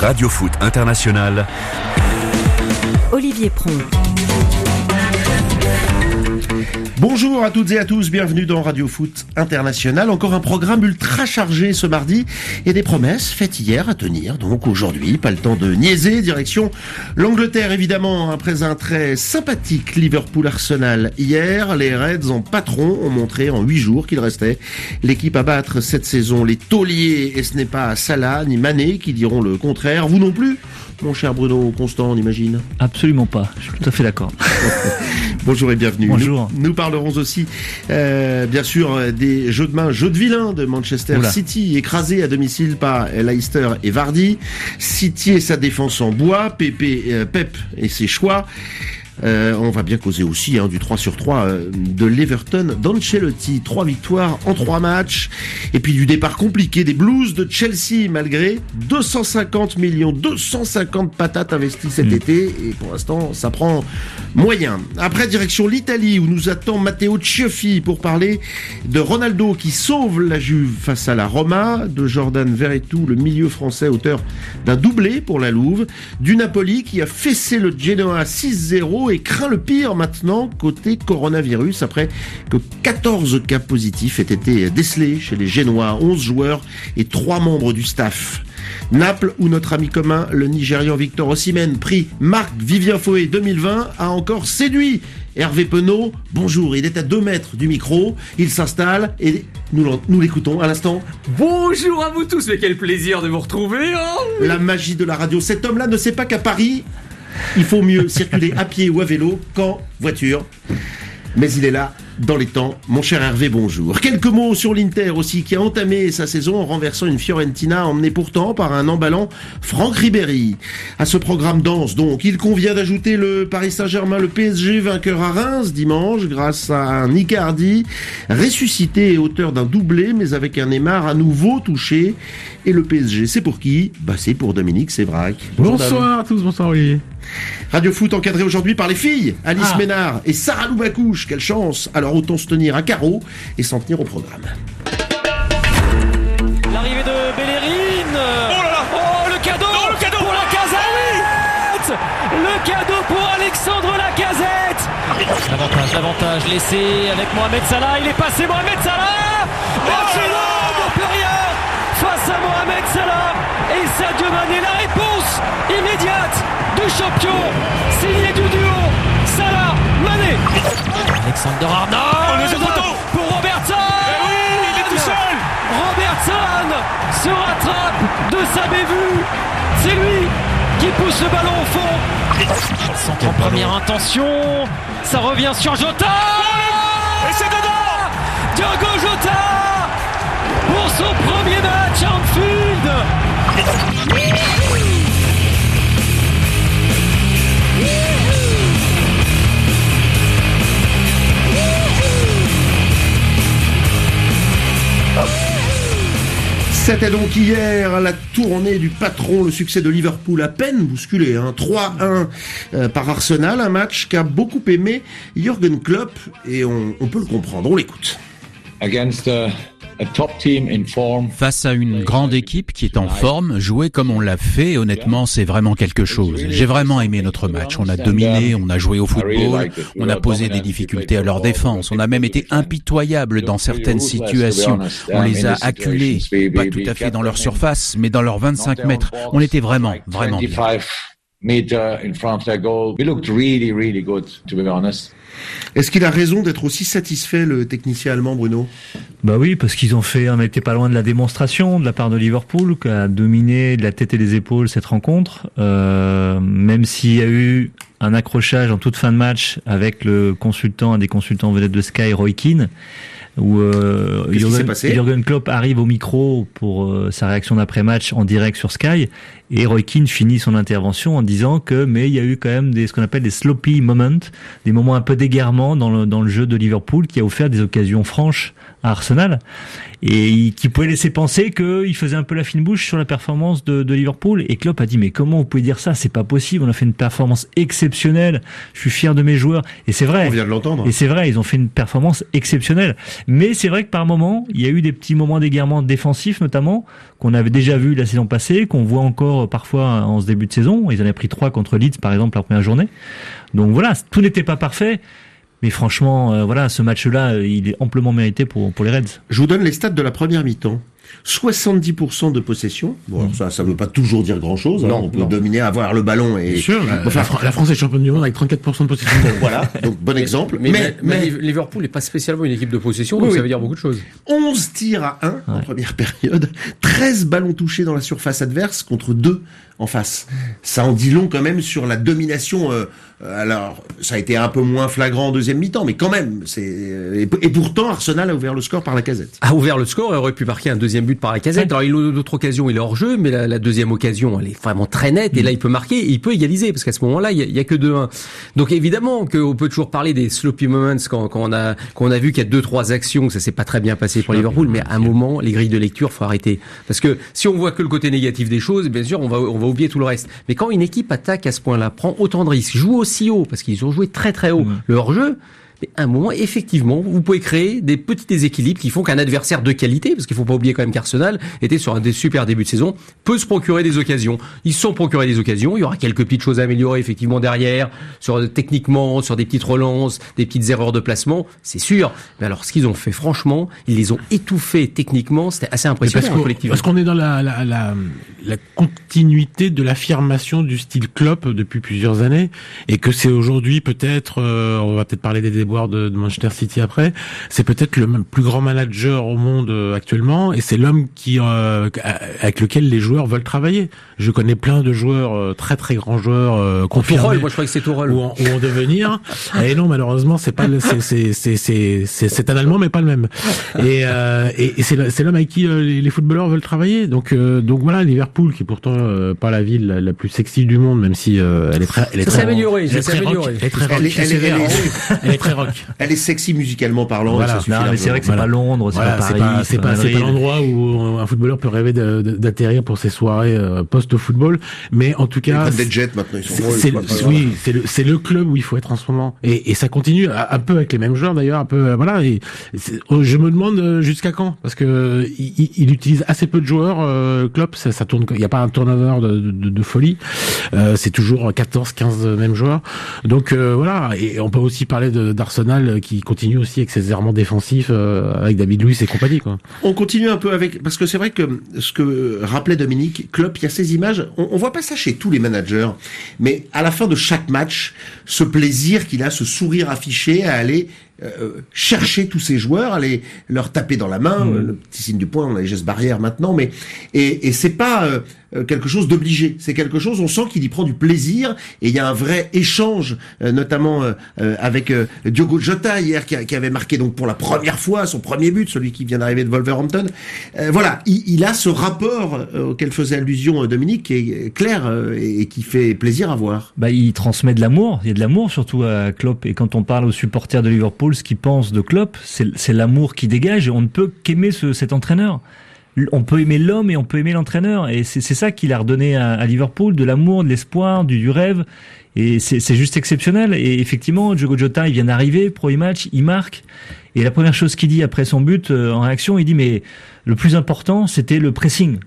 Radio Foot International. Olivier Pron. Bonjour à toutes et à tous, bienvenue dans Radio Foot International. Encore un programme ultra chargé ce mardi et des promesses faites hier à tenir. Donc aujourd'hui, pas le temps de niaiser, direction l'Angleterre évidemment. Après un très sympathique Liverpool-Arsenal hier, les Reds en patron ont montré en 8 jours qu'il restait l'équipe à battre cette saison. Les tauliers, et ce n'est pas Salah ni Mané qui diront le contraire. Vous non plus, mon cher Bruno Constant, on imagine? Absolument pas, je suis tout à fait d'accord. Bonjour et bienvenue. Bonjour. Nous parlerons aussi, bien sûr, des jeux de main, jeux de vilain de Manchester City, écrasé à domicile par Leicester et Vardy. City et sa défense en bois, Pep et ses choix. On va bien causer aussi du 3-sur-3 de l'Everton d'Ancelotti. 3 victoires en 3 matchs. Et puis du départ compliqué des Blues de Chelsea malgré 250 millions, 250 patates investies cet été. Et pour l'instant, ça prend moyen. Après, direction l'Italie où nous attend Matteo Cioffi pour parler de Ronaldo qui sauve la Juve face à la Roma, de Jordan Verretou, le milieu français auteur d'un doublé pour la Louve, du Napoli qui a fessé le Genoa 6-0 et craint le pire maintenant côté coronavirus après que 14 cas positifs aient été décelés chez les Génois, 11 joueurs et 3 membres du staff. Naples, où notre ami commun, le Nigérian Victor Osimhen, prix Marc-Vivien Foé 2020, a encore séduit Hervé Penaud. Bonjour, il est à 2 mètres du micro, il s'installe et nous l'écoutons à l'instant. Bonjour à vous tous, mais quel plaisir de vous retrouver. La magie de la radio, cet homme-là ne sait pas qu'à Paris, il faut mieux circuler à pied ou à vélo qu'en voiture. Mais il est là, dans les temps. Mon cher Hervé, bonjour. Quelques mots sur l'Inter aussi, qui a entamé sa saison en renversant une Fiorentina emmenée pourtant par un emballant Franck Ribéry. À ce programme dense, donc, il convient d'ajouter le Paris Saint-Germain, le PSG vainqueur à Reims dimanche, grâce à un Icardi ressuscité et auteur d'un doublé, mais avec un Neymar à nouveau touché. Et le PSG, c'est pour qui? C'est pour Dominique Sévrac. Bonsoir à tous, bonsoir Olivier. Radio Foot encadré aujourd'hui par les filles, Alice Ménard et Sarah Loubacouche. Quelle chance! Alors autant se tenir à carreau et s'en tenir au programme. L'arrivée de Bellerin. Oh là là! Oh, le cadeau! Non, le cadeau pour Lacazette! Le cadeau pour Alexandre Lacazette! L'avantage laissé avec Mohamed Salah. Il est passé Mohamed Salah! Non, plus rien! Face à Mohamed Salah et Sadio Mané, la réponse immédiate du champion, signé du duo Salah Mané. Alexander Arnold pour Robertson. Oui, il est tout seul. Robertson se rattrape de sa bévue. C'est lui qui pousse le ballon au fond. Centre en première intention, ça revient sur Jota. Et c'est dedans. Diogo Jota pour son premier match à Anfield. C'était donc hier la tournée du patron, le succès de Liverpool à peine bousculé, 3-1 par Arsenal, un match qu'a beaucoup aimé Jürgen Klopp et on peut le comprendre, on l'écoute. Face à une grande équipe qui est en forme, jouer comme on l'a fait, honnêtement, c'est vraiment quelque chose. J'ai vraiment aimé notre match. On a dominé, on a joué au football, on a posé des difficultés à leur défense. On a même été impitoyable dans certaines situations. On les a acculés, pas tout à fait dans leur surface, mais dans leurs 25 mètres. On était vraiment bien. Est-ce qu'il a raison d'être aussi satisfait, le technicien allemand, Bruno? Oui, parce qu'ils ont fait, on n'était pas loin de la démonstration de la part de Liverpool, qui a dominé de la tête et des épaules cette rencontre, même s'il y a eu un accrochage en toute fin de match avec un des consultants vedettes de Sky, Roy Keane, où Jürgen Klopp arrive au micro pour sa réaction d'après-match en direct sur Sky, et Roy Keane finit son intervention en disant mais il y a eu quand même ce qu'on appelle des sloppy moments, des moments un peu d'égarement dans le jeu de Liverpool qui a offert des occasions franches à Arsenal et qui pouvait laisser penser qu'il faisait un peu la fine bouche sur la performance de Liverpool. Et Klopp a dit mais comment vous pouvez dire ça, c'est pas possible, on a fait une performance exceptionnelle, je suis fier de mes joueurs. Et c'est vrai, on vient de l'entendre. Et c'est vrai, ils ont fait une performance exceptionnelle, mais c'est vrai que par moments il y a eu des petits moments d'égarement défensif notamment qu'on avait déjà vu la saison passée, qu'on voit encore scores parfois en ce début de saison. Ils en avaient pris 3 contre Leeds, par exemple, la première journée. Donc voilà, tout n'était pas parfait. Mais franchement, voilà, ce match-là, il est amplement mérité pour les Reds. Je vous donne les stats de la première mi-temps. 70% de possession. Bon, ça veut pas toujours dire grand-chose. Hein. On peut dominer, avoir le ballon et. Bien sûr. La France est championne du monde avec 34% de possession. Voilà. Donc, bon exemple. Mais Liverpool n'est pas spécialement une équipe de possession, donc ça veut dire beaucoup de choses. 11 tirs à 1 en première période. 13 ballons touchés dans la surface adverse contre 2 en face. Ça en dit long quand même sur la domination. Alors, ça a été un peu moins flagrant en deuxième mi-temps, mais quand même. Et pourtant, Arsenal a ouvert le score par Lacazette. A ouvert le score et aurait pu marquer un deuxième but par Lacazette. Alors, il a d'autres occasions, il est hors jeu, mais la deuxième occasion, elle est vraiment très nette. Et là, il peut marquer, et il peut égaliser, parce qu'à ce moment-là, il y a que 2-1. Donc, évidemment, qu'on peut toujours parler des sloppy moments quand on a vu qu'il y a 2-3 actions, que ça s'est pas très bien passé pour Liverpool, mais à un moment, les grilles de lecture, faut arrêter. Parce que si on voit que le côté négatif des choses, bien sûr, on va oublier tout le reste. Mais quand une équipe attaque à ce point-là, prend autant de risques, joue aussi haut, parce qu'ils ont joué très très haut, le hors-jeu, mais à un moment, effectivement, vous pouvez créer des petits déséquilibres qui font qu'un adversaire de qualité, parce qu'il faut pas oublier quand même qu'Arsenal était sur un des super débuts de saison, peut se procurer des occasions. Ils se sont procurés des occasions. Il y aura quelques petites choses à améliorer, effectivement, derrière, techniquement, sur des petites relances, des petites erreurs de placement, c'est sûr. Mais alors, ce qu'ils ont fait, franchement, ils les ont étouffés techniquement. C'était assez impressionnant, collectivement. Parce qu'on est dans la continuité de l'affirmation du style Klopp depuis plusieurs années, et que c'est aujourd'hui peut-être, on va peut-être parler des déboires de Manchester City après, c'est peut-être le plus grand manager au monde actuellement, et c'est l'homme avec lequel les joueurs veulent travailler. Je connais plein de joueurs, très très grands joueurs, confirmés. Tourelle, moi je crois que c'est Tourelle. Ou en devenir. Et non, malheureusement, c'est pas c'est un Allemand, mais pas le même. Et c'est l'homme avec qui les footballeurs veulent travailler. Donc voilà, Liverpool, qui est pourtant pas la ville la plus sexy du monde, même si elle est très améliorée. Elle est très rock. Elle est sexy musicalement parlant. Voilà. Non, mais c'est vrai que c'est pas Londres, c'est pas Paris, c'est pas l'endroit où un footballeur peut rêver d'atterrir pour ses soirées post-football. Mais en tout cas, des jets maintenant, ils sont c'est le club où il faut être en ce moment. Et ça continue un peu avec les mêmes joueurs d'ailleurs, un peu voilà. Et je me demande jusqu'à quand, parce que il utilise assez peu de joueurs. Klopp, ça tourne. Il y a pas un turnover de folie. C'est toujours 14-15 mêmes joueurs. Donc voilà. Et on peut aussi parler d'Arsenal qui continue aussi avec ses errements défensifs avec David Luiz et compagnie, quoi. On continue un peu parce que c'est vrai que ce que rappelait Dominique, Klopp, il y a ces images, on voit pas ça chez tous les managers, mais à la fin de chaque match, ce plaisir qu'il a, ce sourire affiché à aller chercher tous ces joueurs, aller leur taper dans la main, le petit signe du poing, on a les gestes barrières maintenant, mais et c'est pas quelque chose d'obligé, c'est quelque chose, on sent qu'il y prend du plaisir, et il y a un vrai échange, notamment avec Diogo Jota hier, qui avait marqué donc pour la première fois son premier but, celui qui vient d'arriver de Wolverhampton. Voilà, il a ce rapport auquel faisait allusion Dominique, qui est clair et qui fait plaisir à voir. Bah, il transmet de l'amour, il y a de l'amour surtout à Klopp, et quand on parle aux supporters de Liverpool, ce qu'ils pensent de Klopp, c'est l'amour qui dégage, et on ne peut qu'aimer cet entraîneur. On peut aimer l'homme et on peut aimer l'entraîneur, et c'est ça qu'il a redonné à Liverpool, de l'amour, de l'espoir, du rêve, et c'est juste exceptionnel. Et effectivement, Diogo Jota, il vient d'arriver, premier match, il marque, et la première chose qu'il dit après son but en réaction, il dit mais le plus important, c'était le pressing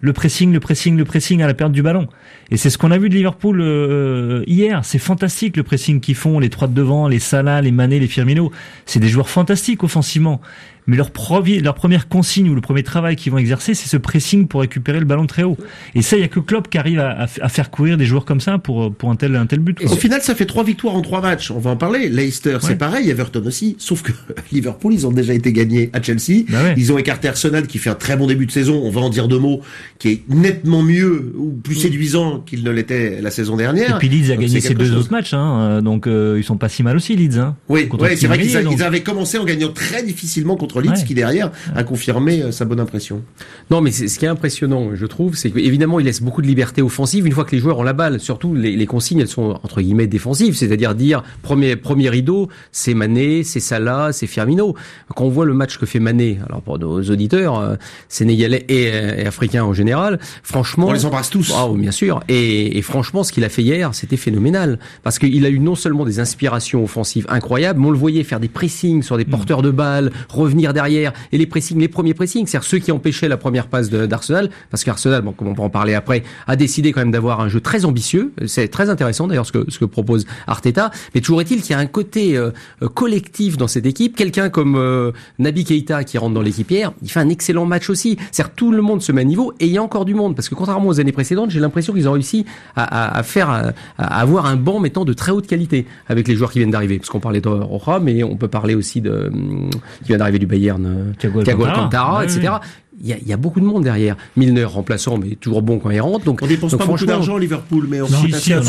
à la perte du ballon. Et c'est ce qu'on a vu de Liverpool hier. C'est fantastique le pressing qu'ils font, les trois de devant, les Salah, les Mané, les Firmino. C'est des joueurs fantastiques offensivement. Mais leur première consigne ou le premier travail qu'ils vont exercer, c'est ce pressing pour récupérer le ballon très haut. Et ça, il y a que Klopp qui arrive à faire courir des joueurs comme ça pour un tel but. Au final, ça fait 3 victoires en 3 matchs. On va en parler. Leicester, c'est pareil. Everton aussi. Sauf que Liverpool, ils ont déjà été gagnés à Chelsea. Ils ont écarté Arsenal, qui fait un très bon début de saison. On va en dire 2 mots, qui est nettement mieux ou plus séduisant qu'il ne l'était la saison dernière. Et puis Leeds a gagné ses 2 autres matchs, hein. Donc ils sont pas si mal aussi, Leeds. Hein. Oui, c'est vrai qu'ils avaient commencé en gagnant très difficilement contre Leeds, qui derrière a confirmé sa bonne impression. Non, mais ce qui est impressionnant, je trouve, c'est qu'évidemment il laisse beaucoup de liberté offensive une fois que les joueurs ont la balle. Surtout les consignes, elles sont entre guillemets défensives, c'est-à-dire dire premier rideau, c'est Mané, c'est Salah, c'est Firmino. quand on voit le match que fait Mané, alors pour nos auditeurs sénégalais et africains en général, franchement, on les embrasse tous. Ah, bien sûr. Et franchement, ce qu'il a fait hier, c'était phénoménal, parce qu'il a eu non seulement des inspirations offensives incroyables, mais on le voyait faire des pressings sur des porteurs de balles, revenir derrière, et les premiers pressings, c'est-à-dire ceux qui empêchaient la première passe d'Arsenal, parce qu'Arsenal, bon, comme on peut en parler après, a décidé quand même d'avoir un jeu très ambitieux. C'est très intéressant d'ailleurs ce que propose Arteta, mais toujours est-il qu'il y a un côté collectif dans cette équipe. Quelqu'un comme Naby Keïta qui rentre dans l'équipe hier, il fait un excellent match aussi. C'est-à-dire tout le monde se met à niveau, et il y a encore du monde, parce que contrairement aux années précédentes, j'ai l'impression qu'ils ont réussi à avoir un banc mettant de très haute qualité avec les joueurs qui viennent d'arriver, parce qu'on parlait de Roja, mais on peut parler aussi qui vient d'arriver du Bayern, Thiago Alcantara, etc. Il y a beaucoup de monde derrière. Milner remplaçant, mais toujours bon quand il rentre. Donc on dépense pas beaucoup d'argent à Liverpool, mais on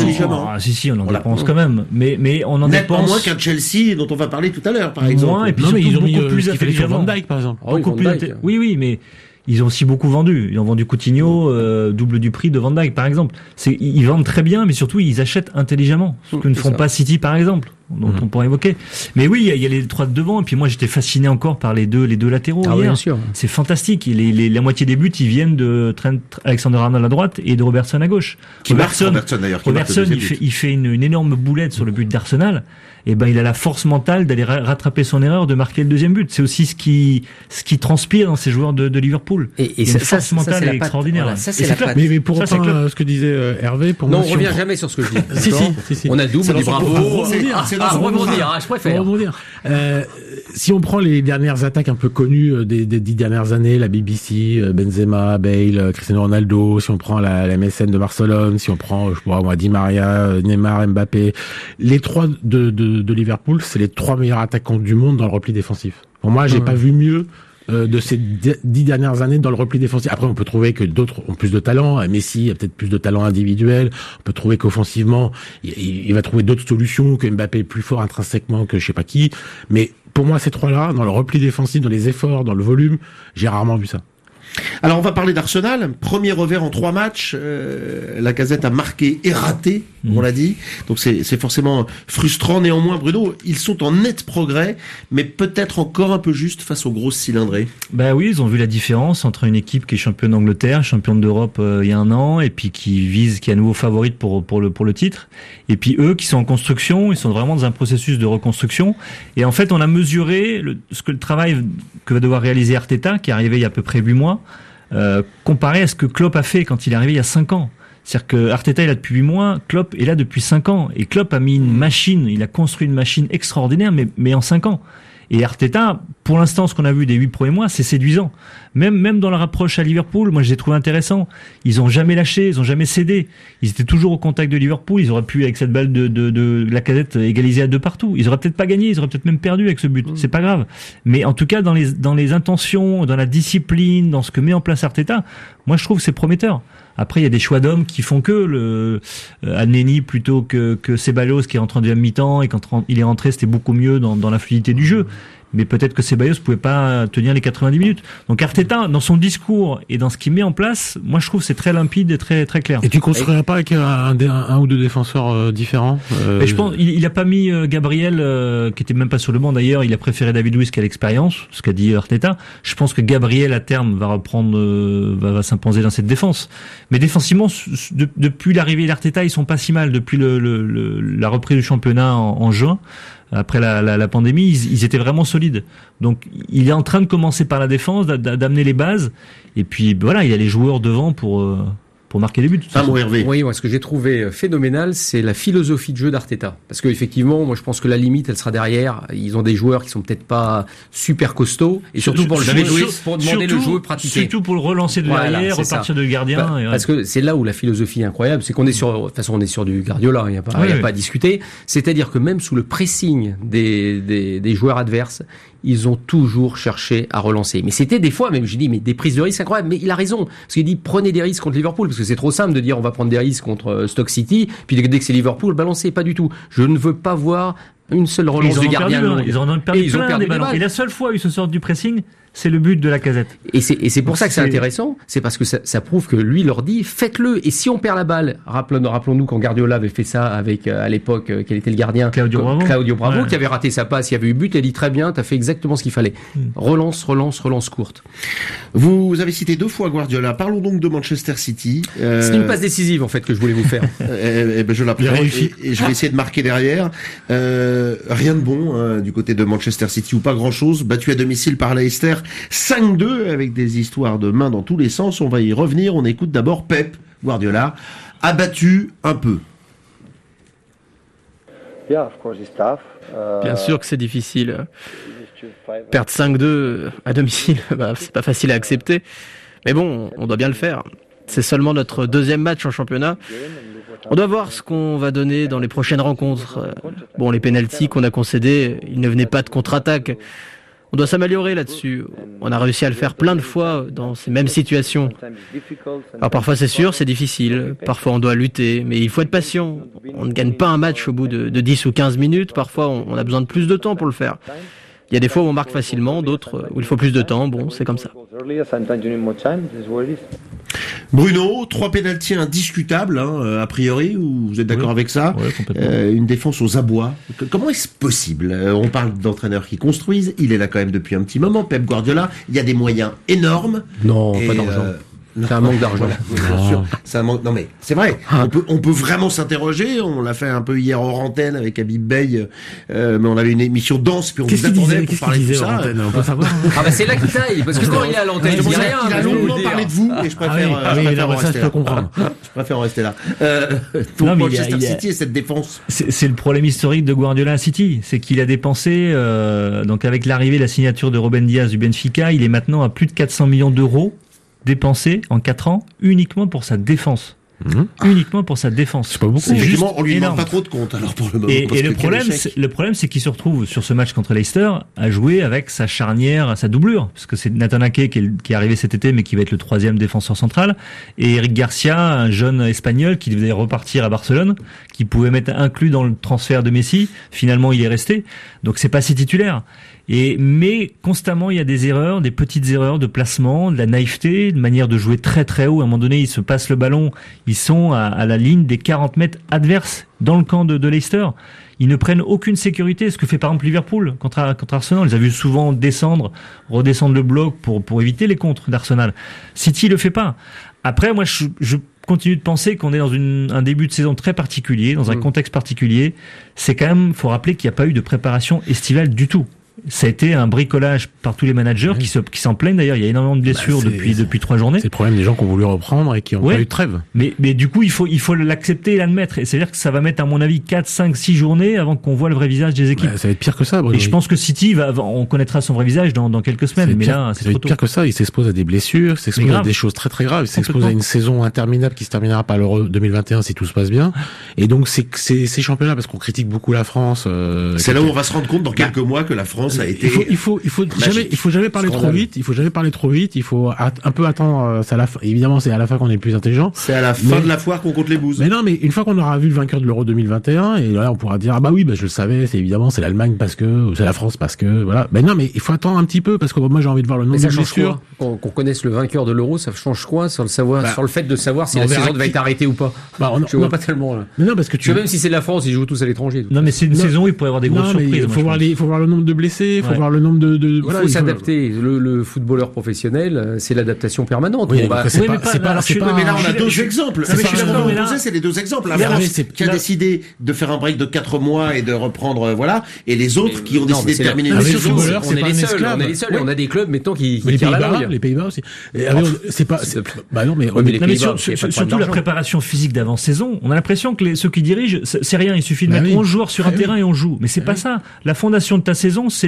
on en dépense quand même. Mais on en dépense moins qu'un Chelsea dont on va parler tout à l'heure, par exemple. Et puis non, mais ils ont mis beaucoup plus intelligemment. Van Dijk, par exemple. Oui, mais ils ont aussi beaucoup vendu. Ils ont vendu Coutinho, double du prix de Van Dijk, par exemple. Ils vendent très bien, mais surtout, ils achètent intelligemment. Ce que ne font pas City, par exemple, dont on pourrait évoquer. Mais oui, il y a les trois de devant. Et puis moi, j'étais fasciné encore par les deux latéraux hier. Bien sûr. C'est fantastique. La moitié des buts, ils viennent de Trent Alexander-Arnold à droite et de Robertson à gauche. Robertson d'ailleurs. Robertson, il fait une énorme boulette sur le but d'Arsenal. Et ben, il a la force mentale d'aller rattraper son erreur, de marquer le deuxième but. C'est aussi ce qui transpire dans ces joueurs de Liverpool. Et cette force mentale est extraordinaire. Voilà, ça, c'est la patte. Mais pour autant, ce que disait Hervé, pour moi, on revient jamais sur ce que je dis. Si. On a double, on dit bravo. Je préfère. Si on prend les dernières attaques un peu connues des 10 dernières années, la BBC, Benzema, Bale, Cristiano Ronaldo, si on prend la MSN de Barcelone, si on prend, Di Maria, Neymar, Mbappé, les trois de Liverpool, c'est les 3 meilleurs attaquants du monde dans le repli défensif. Pour moi, j'ai pas vu mieux de ces 10 dernières années dans le repli défensif. Après, on peut trouver que d'autres ont plus de talent. Messi a peut-être plus de talent individuel. On peut trouver qu'offensivement, il va trouver d'autres solutions, que Mbappé est plus fort intrinsèquement que je sais pas qui. Mais pour moi, ces trois-là, dans le repli défensif, dans les efforts, dans le volume, j'ai rarement vu ça. Alors on va parler d'Arsenal. Premier revers en 3 matchs. Lacazette a marqué et raté, on l'a dit. Donc c'est forcément frustrant. Néanmoins, Bruno, ils sont en net progrès, mais peut-être encore un peu juste face aux grosses cylindrées. Ben oui, ils ont vu la différence entre une équipe qui est championne d'Angleterre, championne d'Europe il y a un an, et puis qui est à nouveau favorite pour le titre. Et puis eux qui sont en construction, ils sont vraiment dans un processus de reconstruction. Et en fait, on a mesuré le travail que va devoir réaliser Arteta, qui est arrivé il y a à peu près 8 mois. Comparé à ce que Klopp a fait quand il est arrivé il y a 5 ans. C'est-à-dire que Arteta est là depuis 8 mois, Klopp est là depuis 5 ans. Et Klopp a mis une machine, il a construit une machine extraordinaire, mais en 5 ans. Et Arteta, pour l'instant, ce qu'on a vu des 8 premiers mois, c'est séduisant. Même dans leur approche à Liverpool, moi je les trouve intéressants. Ils ont jamais lâché, ils ont jamais cédé. Ils étaient toujours au contact de Liverpool. Ils auraient pu, avec cette balle de Lacazette, égaliser à 2 partout. Ils auraient peut-être pas gagné, ils auraient peut-être même perdu avec ce but. C'est pas grave. Mais en tout cas, dans les intentions, dans la discipline, dans ce que met en place Arteta, moi je trouve que c'est prometteur. Après, il y a des choix d'hommes qui font que Anneni plutôt que Ceballos qui est rentré en deuxième mi-temps, et quand il est rentré, c'était beaucoup mieux dans la fluidité du jeu. Mais peut-être que Ceballos pouvait pas tenir les 90 minutes. Donc Arteta, dans son discours et dans ce qu'il met en place, moi je trouve que c'est très limpide et très très clair. Et tu construirais pas avec un ou deux défenseurs différents Et je pense il a pas mis Gabriel qui était même pas sur le banc d'ailleurs, il a préféré David Luiz qui a l'expérience, ce qu'a dit Arteta. Je pense que Gabriel à terme va reprendre va s'imposer dans cette défense. Mais défensivement depuis l'arrivée d'Arteta, ils sont pas si mal depuis la reprise du championnat en juin. Après la pandémie, ils étaient vraiment solides. Donc, il est en train de commencer par la défense, d'amener les bases. Et puis, voilà, il y a les joueurs devant pour marquer des buts. Hervé. Oui, moi, ce que j'ai trouvé phénoménal, c'est la philosophie de jeu d'Arteta. Parce que effectivement, moi, je pense que la limite, elle sera derrière. Ils ont des joueurs qui sont peut-être pas super costauds. Et surtout pour demander le jeu pratiquer. Surtout pour le relancer de derrière, repartir de gardien. Parce que c'est là où la philosophie est incroyable. C'est qu'on est sur, de toute façon, on est sur du Guardiola. Il n'y a pas à discuter. C'est-à-dire que même sous le pressing des joueurs adverses, ils ont toujours cherché à relancer. Mais c'était des fois, même j'ai dit, mais des prises de risques incroyables. Mais il a raison. Parce qu'il dit, prenez des risques contre Liverpool. Parce que c'est trop simple de dire, on va prendre des risques contre Stoke City. Puis dès que c'est Liverpool, balancez. Pas du tout. Je ne veux pas voir Une seule relance du gardien. Ils en ont perdu plein des ballons. Et la seule fois où ils se sortent du pressing, c'est le but de Lacazette. Et c'est pour ça que c'est intéressant, c'est parce que ça prouve que lui leur dit faites-le. Et si on perd la balle, rappelons-nous quand Guardiola avait fait ça avec à l'époque quel était le gardien Claudio Bravo, qui avait raté sa passe, il y avait eu but, il a dit très bien, t'as fait exactement ce qu'il fallait. Relance courte. Vous avez cité 2 fois Guardiola. Parlons donc de Manchester City. C'est une passe décisive en fait que je voulais vous faire. Je la prends et je vais essayer de marquer derrière. Rien de bon du côté de Manchester City ou pas grand-chose. Battu à domicile par Leicester 5-2 avec des histoires de mains dans tous les sens. On va y revenir. On écoute d'abord Pep Guardiola, abattu un peu. Bien sûr que c'est difficile. Perdre 5-2 à domicile, c'est pas facile à accepter. Mais bon, on doit bien le faire. C'est seulement notre 2e match en championnat. On doit voir ce qu'on va donner dans les prochaines rencontres. Bon, les pénaltys qu'on a concédés, ils ne venaient pas de contre-attaque. On doit s'améliorer là-dessus. On a réussi à le faire plein de fois dans ces mêmes situations. Alors parfois c'est sûr, c'est difficile. Parfois on doit lutter, mais il faut être patient. On ne gagne pas un match au bout de 10 ou 15 minutes. Parfois on a besoin de plus de temps pour le faire. Il y a des fois où on marque facilement, d'autres où il faut plus de temps. Bon, c'est comme ça. Bruno, 3 pénaltys indiscutables, a priori, ou vous êtes d'accord avec ça? Une défense aux abois. Comment est-ce possible? On parle d'entraîneurs qui construisent, il est là quand même depuis un petit moment, Pep Guardiola, il y a des moyens énormes. Non, pas d'argent. C'est un manque d'argent. Bien sûr, c'est un manque. Non mais c'est vrai. On peut vraiment s'interroger. On l'a fait un peu hier hors antenne avec Habib Bey, mais on avait une émission dense puis on vous attendait pour parler de ça. On peut savoir. Ah bah c'est là qu'il taille parce que quand il est à l'antenne, il dit rien. Il a longuement parlé de vous et je préfère en rester là. Je préfère en rester là. Donc Manchester City et cette défense. C'est le problème historique de Guardiola à City, c'est qu'il a dépensé donc avec l'arrivée, la signature de Ruben Dias du Benfica, il est maintenant à plus de 400 millions d'euros dépensé en 4 ans uniquement pour sa défense. Uniquement pour sa défense. C'est pas beaucoup. Effectivement, on lui demande pas trop de compte alors pour le moment. Et le problème, c'est qu'il se retrouve sur ce match contre Leicester à jouer avec sa charnière, sa doublure, parce que c'est Nathan Ake qui est arrivé cet été, mais qui va être le 3e défenseur central, et Eric Garcia, un jeune espagnol qui devait repartir à Barcelone, qui pouvait être inclus dans le transfert de Messi. Finalement, il est resté. Donc c'est pas si titulaire. Mais constamment, il y a des erreurs, des petites erreurs de placement, de la naïveté, de manière de jouer très très haut. À un moment donné, ils se passent le ballon, ils sont à la ligne des 40 mètres adverses dans le camp de Leicester. Ils ne prennent aucune sécurité, ce que fait par exemple Liverpool contre Arsenal. On les a vus souvent redescendre le bloc pour éviter les contres d'Arsenal. City le fait pas. Après, moi, je continue de penser qu'on est dans un début de saison très particulier, dans un contexte particulier. C'est quand même, faut rappeler qu'il n'y a pas eu de préparation estivale du tout. Ça a été un bricolage par tous les managers qui s'en plaignent d'ailleurs. Il y a énormément de blessures depuis 3 journées. C'est le problème des gens qui ont voulu reprendre et qui ont pas eu de trêve. Mais du coup, il faut l'accepter et l'admettre. Et c'est-à-dire que ça va mettre, à mon avis, 4, 5, 6 journées avant qu'on voit le vrai visage des équipes. Ça va être pire que ça, Bruno. Et je pense que City on connaîtra son vrai visage dans quelques semaines. Mais là, c'est trop tôt. Pire que ça. Il s'expose à des blessures, il s'expose à des choses très très graves. Il s'expose à une saison interminable qui se terminera par l'Euro 2021 si tout se passe bien. Et donc, ces championnats, parce qu'on critique beaucoup la France. C'est là où on va se rendre compte dans quelques mois que la France a été. Il faut jamais parler trop vite. Il faut jamais parler trop vite. Il faut un peu attendre. Évidemment, c'est à la fin qu'on est le plus intelligent. C'est à la fin de la foire qu'on compte les bouses. Mais non, mais une fois qu'on aura vu le vainqueur de l'Euro 2021, et là, on pourra dire je le savais. C'est évidemment, c'est l'Allemagne parce que, ou c'est la France parce que, voilà. Mais non, mais il faut attendre un petit peu parce que moi, j'ai envie de voir le nombre de blessures. Qu'on connaisse le vainqueur de l'Euro, ça change quoi sur le fait de savoir si la saison va être arrêtée ou pas. Je vois pas tellement là. Mais non, parce que même si c'est la France, ils jouent tous à l'étranger. Non, mais c'est une saison où il pourrait y avoir des grosses surprises. Il faut voir le nombre de blessés. Il faut voir le nombre il faut s'adapter. Le footballeur professionnel, c'est l'adaptation permanente. Mais là, on a 2 exemples. C'est les 2 exemples. La France qui a décidé de faire un break de 4 mois et de reprendre, et les autres qui ont décidé de terminer une saison. On est les seuls. On a des clubs, maintenant qui tirent la langue. Les Pays-Bas aussi. C'est pas. Non, mais surtout la préparation physique d'avant-saison. On a l'impression que ceux qui dirigent, c'est rien. Il suffit de mettre 11 joueurs sur un terrain et on joue. Mais c'est pas ça. La fondation de ta saison, c'est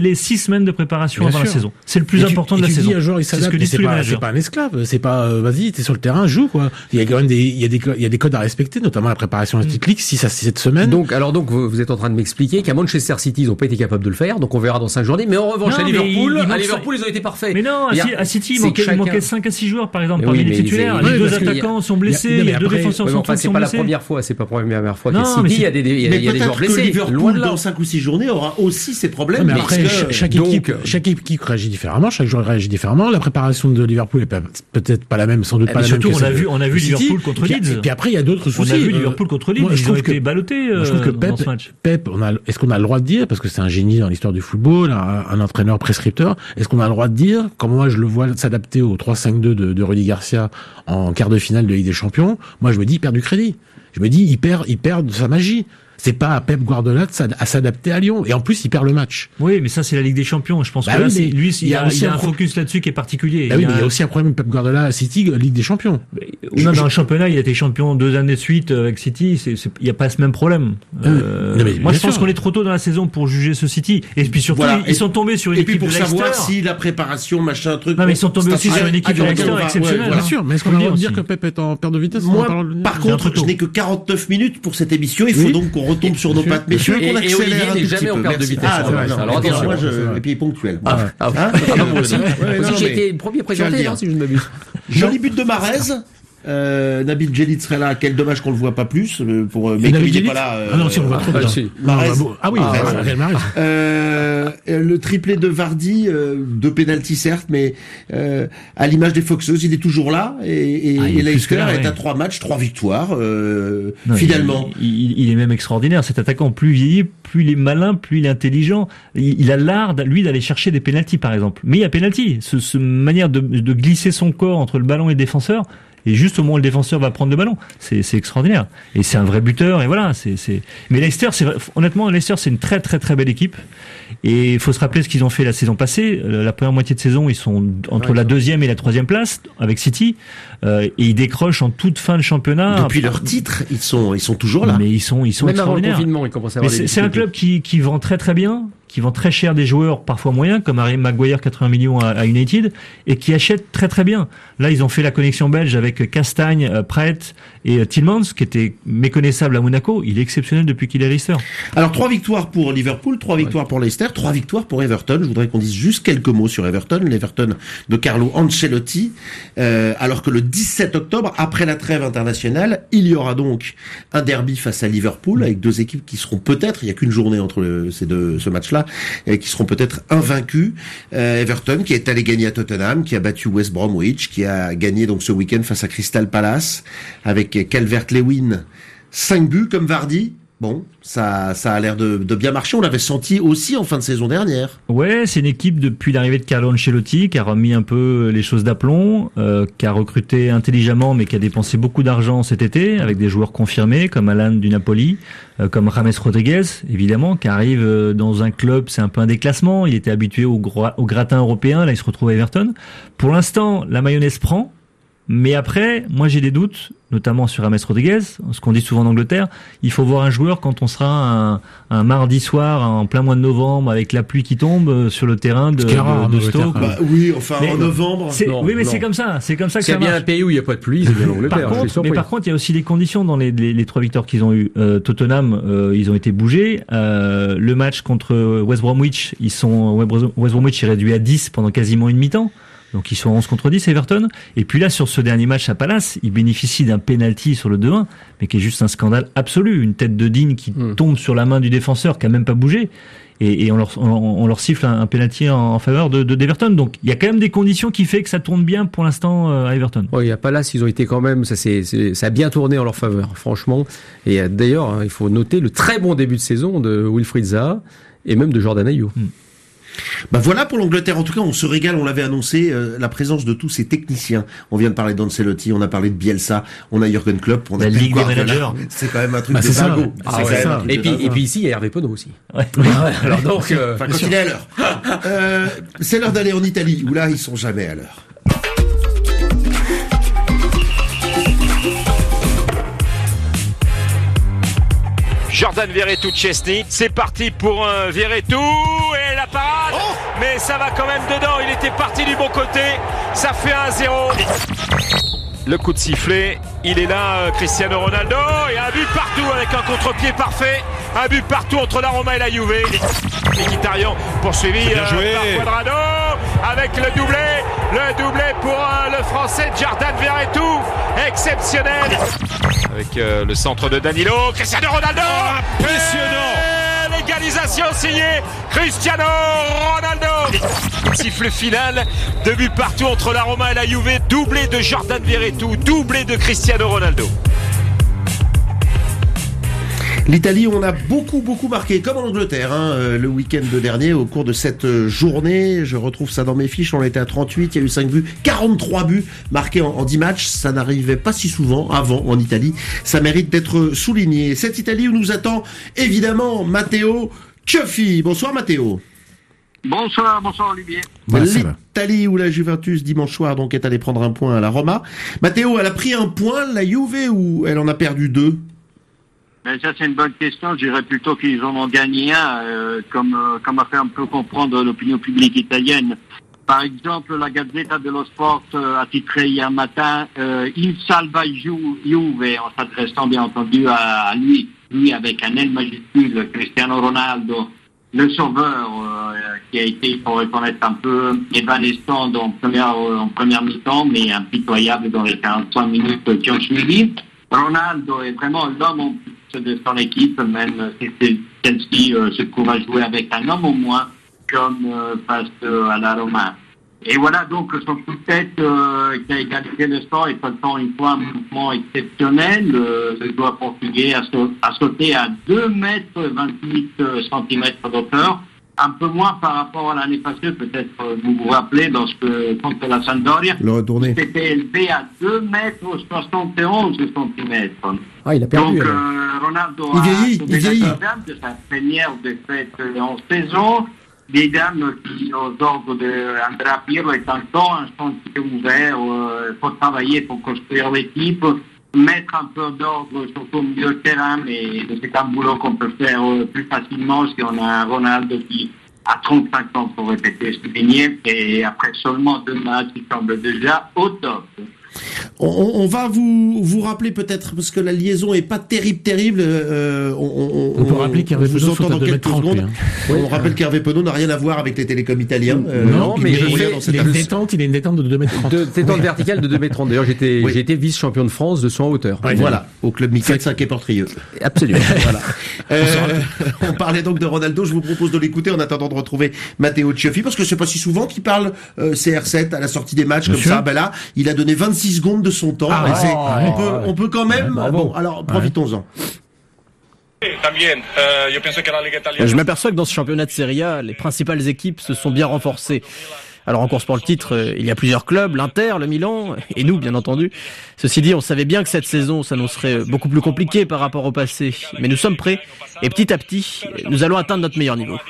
les 6 semaines de préparation avant la saison. C'est le plus important de la saison. Un joueur, il s'adapte, c'est pas un esclave, c'est pas vas-y, t'es sur le terrain, joue quoi. Il y a quand même il y a des codes à respecter, notamment la préparation à la League 6 à 7 semaines. Donc vous êtes en train de m'expliquer qu'à Manchester City, ils ont pas été capables de le faire, donc on verra dans 5 journées. Mais en revanche, à Liverpool, ils ont été parfaits. Mais non, à City, il manquait 5 à 6 joueurs, par exemple, parmi les titulaires. Les 2 attaquants sont blessés, les 2 défenseurs sont blessés. C'est pas la première fois, c'est pas la première fois qu'à City, il y a des joueurs blessés. Liverpool, dans 5 ou 6 journées, aura aussi ses problèmes. Mais après, chaque équipe réagit différemment, chaque joueur réagit différemment. La préparation de Liverpool est peut-être pas la même, sans doute pas la même. Surtout, on a vu Liverpool contre Leeds. Puis après, il y a d'autres soucis. On a vu Liverpool contre Leeds. Ils ont été ballottés dans ce match. Pep, est-ce qu'on a le droit de dire, parce que c'est un génie dans l'histoire du football, un entraîneur prescripteur, est-ce qu'on a le droit de dire, comme moi je le vois s'adapter au 3-5-2 de Rudy Garcia en quart de finale de Ligue des Champions, moi je me dis il perd du crédit. Je me dis il perd de sa magie. C'est pas à Pep Guardiola à s'adapter à Lyon. Et en plus, il perd le match. Oui, mais ça, c'est la Ligue des Champions. Je pense que là, lui, il y a un focus là-dessus qui est particulier. Mais il y a aussi un problème Pep Guardiola à City, Ligue des Champions. Non, dans le championnat, il a été champion 2 années de suite avec City. Il n'y a pas ce même problème. Moi, je pense qu'on est trop tôt dans la saison pour juger ce City. Et puis surtout, ils sont tombés sur une équipe de Leicester. Et puis pour savoir si la préparation, machin, truc. Non, mais ils sont tombés aussi sur une équipe de Leicester exceptionnelle. Bien sûr. Mais est-ce qu'on a le droit de dire que Pep est en perte de vitesse? Moi, par contre, je n'ai que 49 minutes pour cette émission. Il faut donc qu'on retombe sur nos pattes. Et Olivier n'est jamais en perte de vitesse. Alors attention, et puis ponctuel. Moi aussi j'ai été le premier présenté, si je ne m'abuse. Joli but de Mahrez. Nabil Djellit serait là. Quel dommage qu'on le voit pas plus. Mais comme il n'est pas là. Ah non, si on le voit trop bien. Ah oui, le triplé de Vardy, 2 pénaltys certes, mais à l'image des Foxeuses, il est toujours là. Et Leicester est à 3 matchs, 3 victoires. Finalement, il est même extraordinaire. Cet attaquant, plus il vieillit, plus il est malin, plus il est intelligent. Il a l'art, lui, d'aller chercher des pénaltys, par exemple. Mais il y a pénalty. Ce manière de glisser son corps entre le ballon et le défenseur. Et juste au moment où le défenseur va prendre le ballon, c'est extraordinaire. Et c'est un vrai buteur. Et voilà, Mais Leicester, honnêtement, Leicester, c'est une très très très belle équipe. Et il faut se rappeler ce qu'ils ont fait la saison passée. La première moitié de saison, ils sont entre la 2e et la 3e place avec City. Et ils décrochent en toute fin de championnat. Depuis leur titre, ils sont toujours là. Mais ils sont même extraordinaires. avant le confinement, ils commencent à avoir c'est un club qui vend très très bien, qui vend très cher des joueurs parfois moyens, comme Harry Maguire, 80 millions à United, et qui achète très très bien. Là, ils ont fait la connexion belge avec Castagne, Praet et Tielemans, qui était méconnaissable à Monaco. Il est exceptionnel depuis qu'il est à Leicester. Alors, 3 victoires pour Liverpool, 3 victoires pour Leicester, 3 victoires pour Everton. Je voudrais qu'on dise juste quelques mots sur Everton, l'Everton de Carlo Ancelotti. Alors que le 17 octobre, après la trêve internationale, il y aura donc un derby face à Liverpool, avec 2 équipes qui seront peut-être, il n'y a qu'une journée entre ce match-là, qui seront peut-être invaincus. Everton qui est allé gagner à Tottenham, qui a battu West Bromwich, qui a gagné donc ce week-end face à Crystal Palace avec Calvert-Lewin, 5 buts comme Vardy. Bon, ça a l'air de bien marcher. On l'avait senti aussi en fin de saison dernière. Ouais, c'est une équipe depuis l'arrivée de Carlo Ancelotti qui a remis un peu les choses d'aplomb, qui a recruté intelligemment mais qui a dépensé beaucoup d'argent cet été avec des joueurs confirmés comme Alan du Napoli, comme James Rodriguez évidemment, qui arrive dans un club, c'est un peu un déclassement. Il était habitué au gratin européen, là il se retrouve à Everton. Pour l'instant, la mayonnaise prend. Mais après, moi j'ai des doutes, notamment sur James Rodriguez, ce qu'on dit souvent en Angleterre, il faut voir un joueur quand on sera un mardi soir en plein mois de novembre avec la pluie qui tombe sur le terrain de Stoke. Oui, enfin en novembre. Mais c'est comme ça, que ça marche. C'est bien un pays où il n'y a pas de pluie, c'est bien l'Angleterre. Par contre, il y a aussi des conditions dans les 3 victoires qu'ils ont eues. Tottenham, ils ont été bougés. Le match contre West Bromwich, West Bromwich est réduit à 10 pendant quasiment une mi-temps. Donc ils sont 11 contre 10 Everton. Et puis là, sur ce dernier match à Palace, ils bénéficient d'un penalty sur le 2-1, mais qui est juste un scandale absolu. Une tête de Digne qui tombe sur la main du défenseur qui a même pas bougé. Et on leur siffle un penalty en faveur d'Everton. Donc il y a quand même des conditions qui fait que ça tourne bien pour l'instant à Everton. Oui, à Palace, ils ont été quand même, ça a bien tourné en leur faveur, franchement. Et d'ailleurs, il faut noter le très bon début de saison de Wilfried Zaha et même de Jordan Ayew. Voilà pour l'Angleterre. En tout cas, on se régale. On l'avait annoncé, la présence de tous ces techniciens. On vient de parler d'Ancelotti, on a parlé de Bielsa, on a Jürgen Klopp, on a la Ligue des managers. C'est quand même un truc de dingo. Et puis ici, il y a Hervé Penaud aussi. Ouais. Alors donc, quand il est à l'heure. C'est l'heure d'aller en Italie, où là, ils sont jamais à l'heure. Jordan Verretou-Chesney, c'est parti pour un Verretou et la parade. ça va quand même dedans. Il était parti du bon côté. Ça fait 1-0. Le coup de sifflet, il est là, Cristiano Ronaldo, et un but partout avec un contre-pied parfait, un but partout entre la Roma et la Juve. Mkhitaryan poursuivi par Cuadrado avec le doublé pour le Français Jordan Verretou, exceptionnel. Avec le centre de Danilo, Cristiano Ronaldo, impressionnant. L'égalisation signée Cristiano Ronaldo. Sifflet final, 2 buts partout entre la Roma et la Juve, doublé de Jordan Verretou, doublé de Cristiano Ronaldo. L'Italie, on a beaucoup marqué, comme en Angleterre, le week-end dernier, au cours de cette journée. Je retrouve ça dans mes fiches, on était à 38, il y a eu 5 buts, 43 buts marqués en 10 matchs. Ça n'arrivait pas si souvent avant en Italie. Ça mérite d'être souligné. Cette Italie où nous attend évidemment Matteo Cioffi. Bonsoir Matteo. Bonsoir Olivier. L'Italie où la Juventus dimanche soir donc est allée prendre un point à la Roma. Matteo, elle a pris un point, la Juve, ou elle en a perdu 2? Ben ça c'est une bonne question. Je dirais plutôt qu'ils en ont gagné un, comme a fait un peu comprendre l'opinion publique italienne. Par exemple, la Gazzetta dello Sport a titré hier matin Il salva Juve, en s'adressant bien entendu à lui avec un L majuscule, Cristiano Ronaldo, le sauveur, qui a été, il faut reconnaître, un peu évanescent en première mi-temps, mais impitoyable dans les 45 minutes qui ont suivi. Ronaldo est vraiment l'homme en plus de son équipe, même si celle-ci se trouve à jouer avec un homme au moins, comme face à la Roma. Et voilà donc son coup de tête qui a égalisé le score et encore une fois un mouvement exceptionnel. Le joueur portugais a sauté à 2,28 m d'hauteur, un peu moins par rapport à l'année passée, peut-être vous vous rappelez, contre la Sampdoria, il s'était élevé à 2,71 m. Ah, il a perdu. Donc Ronaldo a sauvé la dame de sa première défaite en saison. Des dames qui, aux ordres d'Andrea Pirlo, est encore un chantier ouvert pour travailler, pour construire l'équipe, mettre un peu d'ordre surtout au milieu de terrain, mais c'est un boulot qu'on peut faire plus facilement si on a un Ronaldo qui a 35 ans, pour répéter, souligner, et après seulement 2 matchs, il semble déjà au top. On va vous rappeler peut-être, parce que la liaison est pas terrible. On peut rappeler qu'Hervé Penaud saute à 2,30 m. On rappelle qu'Hervé Penaud n'a rien à voir avec les télécoms italiens. Non, mais il a une détente de 2,30 m. Détente verticale de 2,30 m. D'ailleurs, j'ai été vice-champion de France de saut en hauteur. Voilà, au club Michael 5 et Portrieux. Absolument. Voilà. On parlait donc de Ronaldo, je vous propose de l'écouter en attendant de retrouver Matteo Cioffi, parce que c'est pas si souvent qu'il parle CR7 à la sortie des matchs. Bien comme sûr. Ça. Ben là, il a donné 26 secondes de son temps. On peut quand même. Bon, alors profitons-en. Je m'aperçois que dans ce championnat de Serie A, les principales équipes se sont bien renforcées. Alors en course pour le titre, il y a plusieurs clubs, l'Inter, le Milan, et nous bien entendu. Ceci dit, on savait bien que cette saison s'annoncerait beaucoup plus compliquée par rapport au passé. Mais nous sommes prêts, et petit à petit, nous allons atteindre notre meilleur niveau.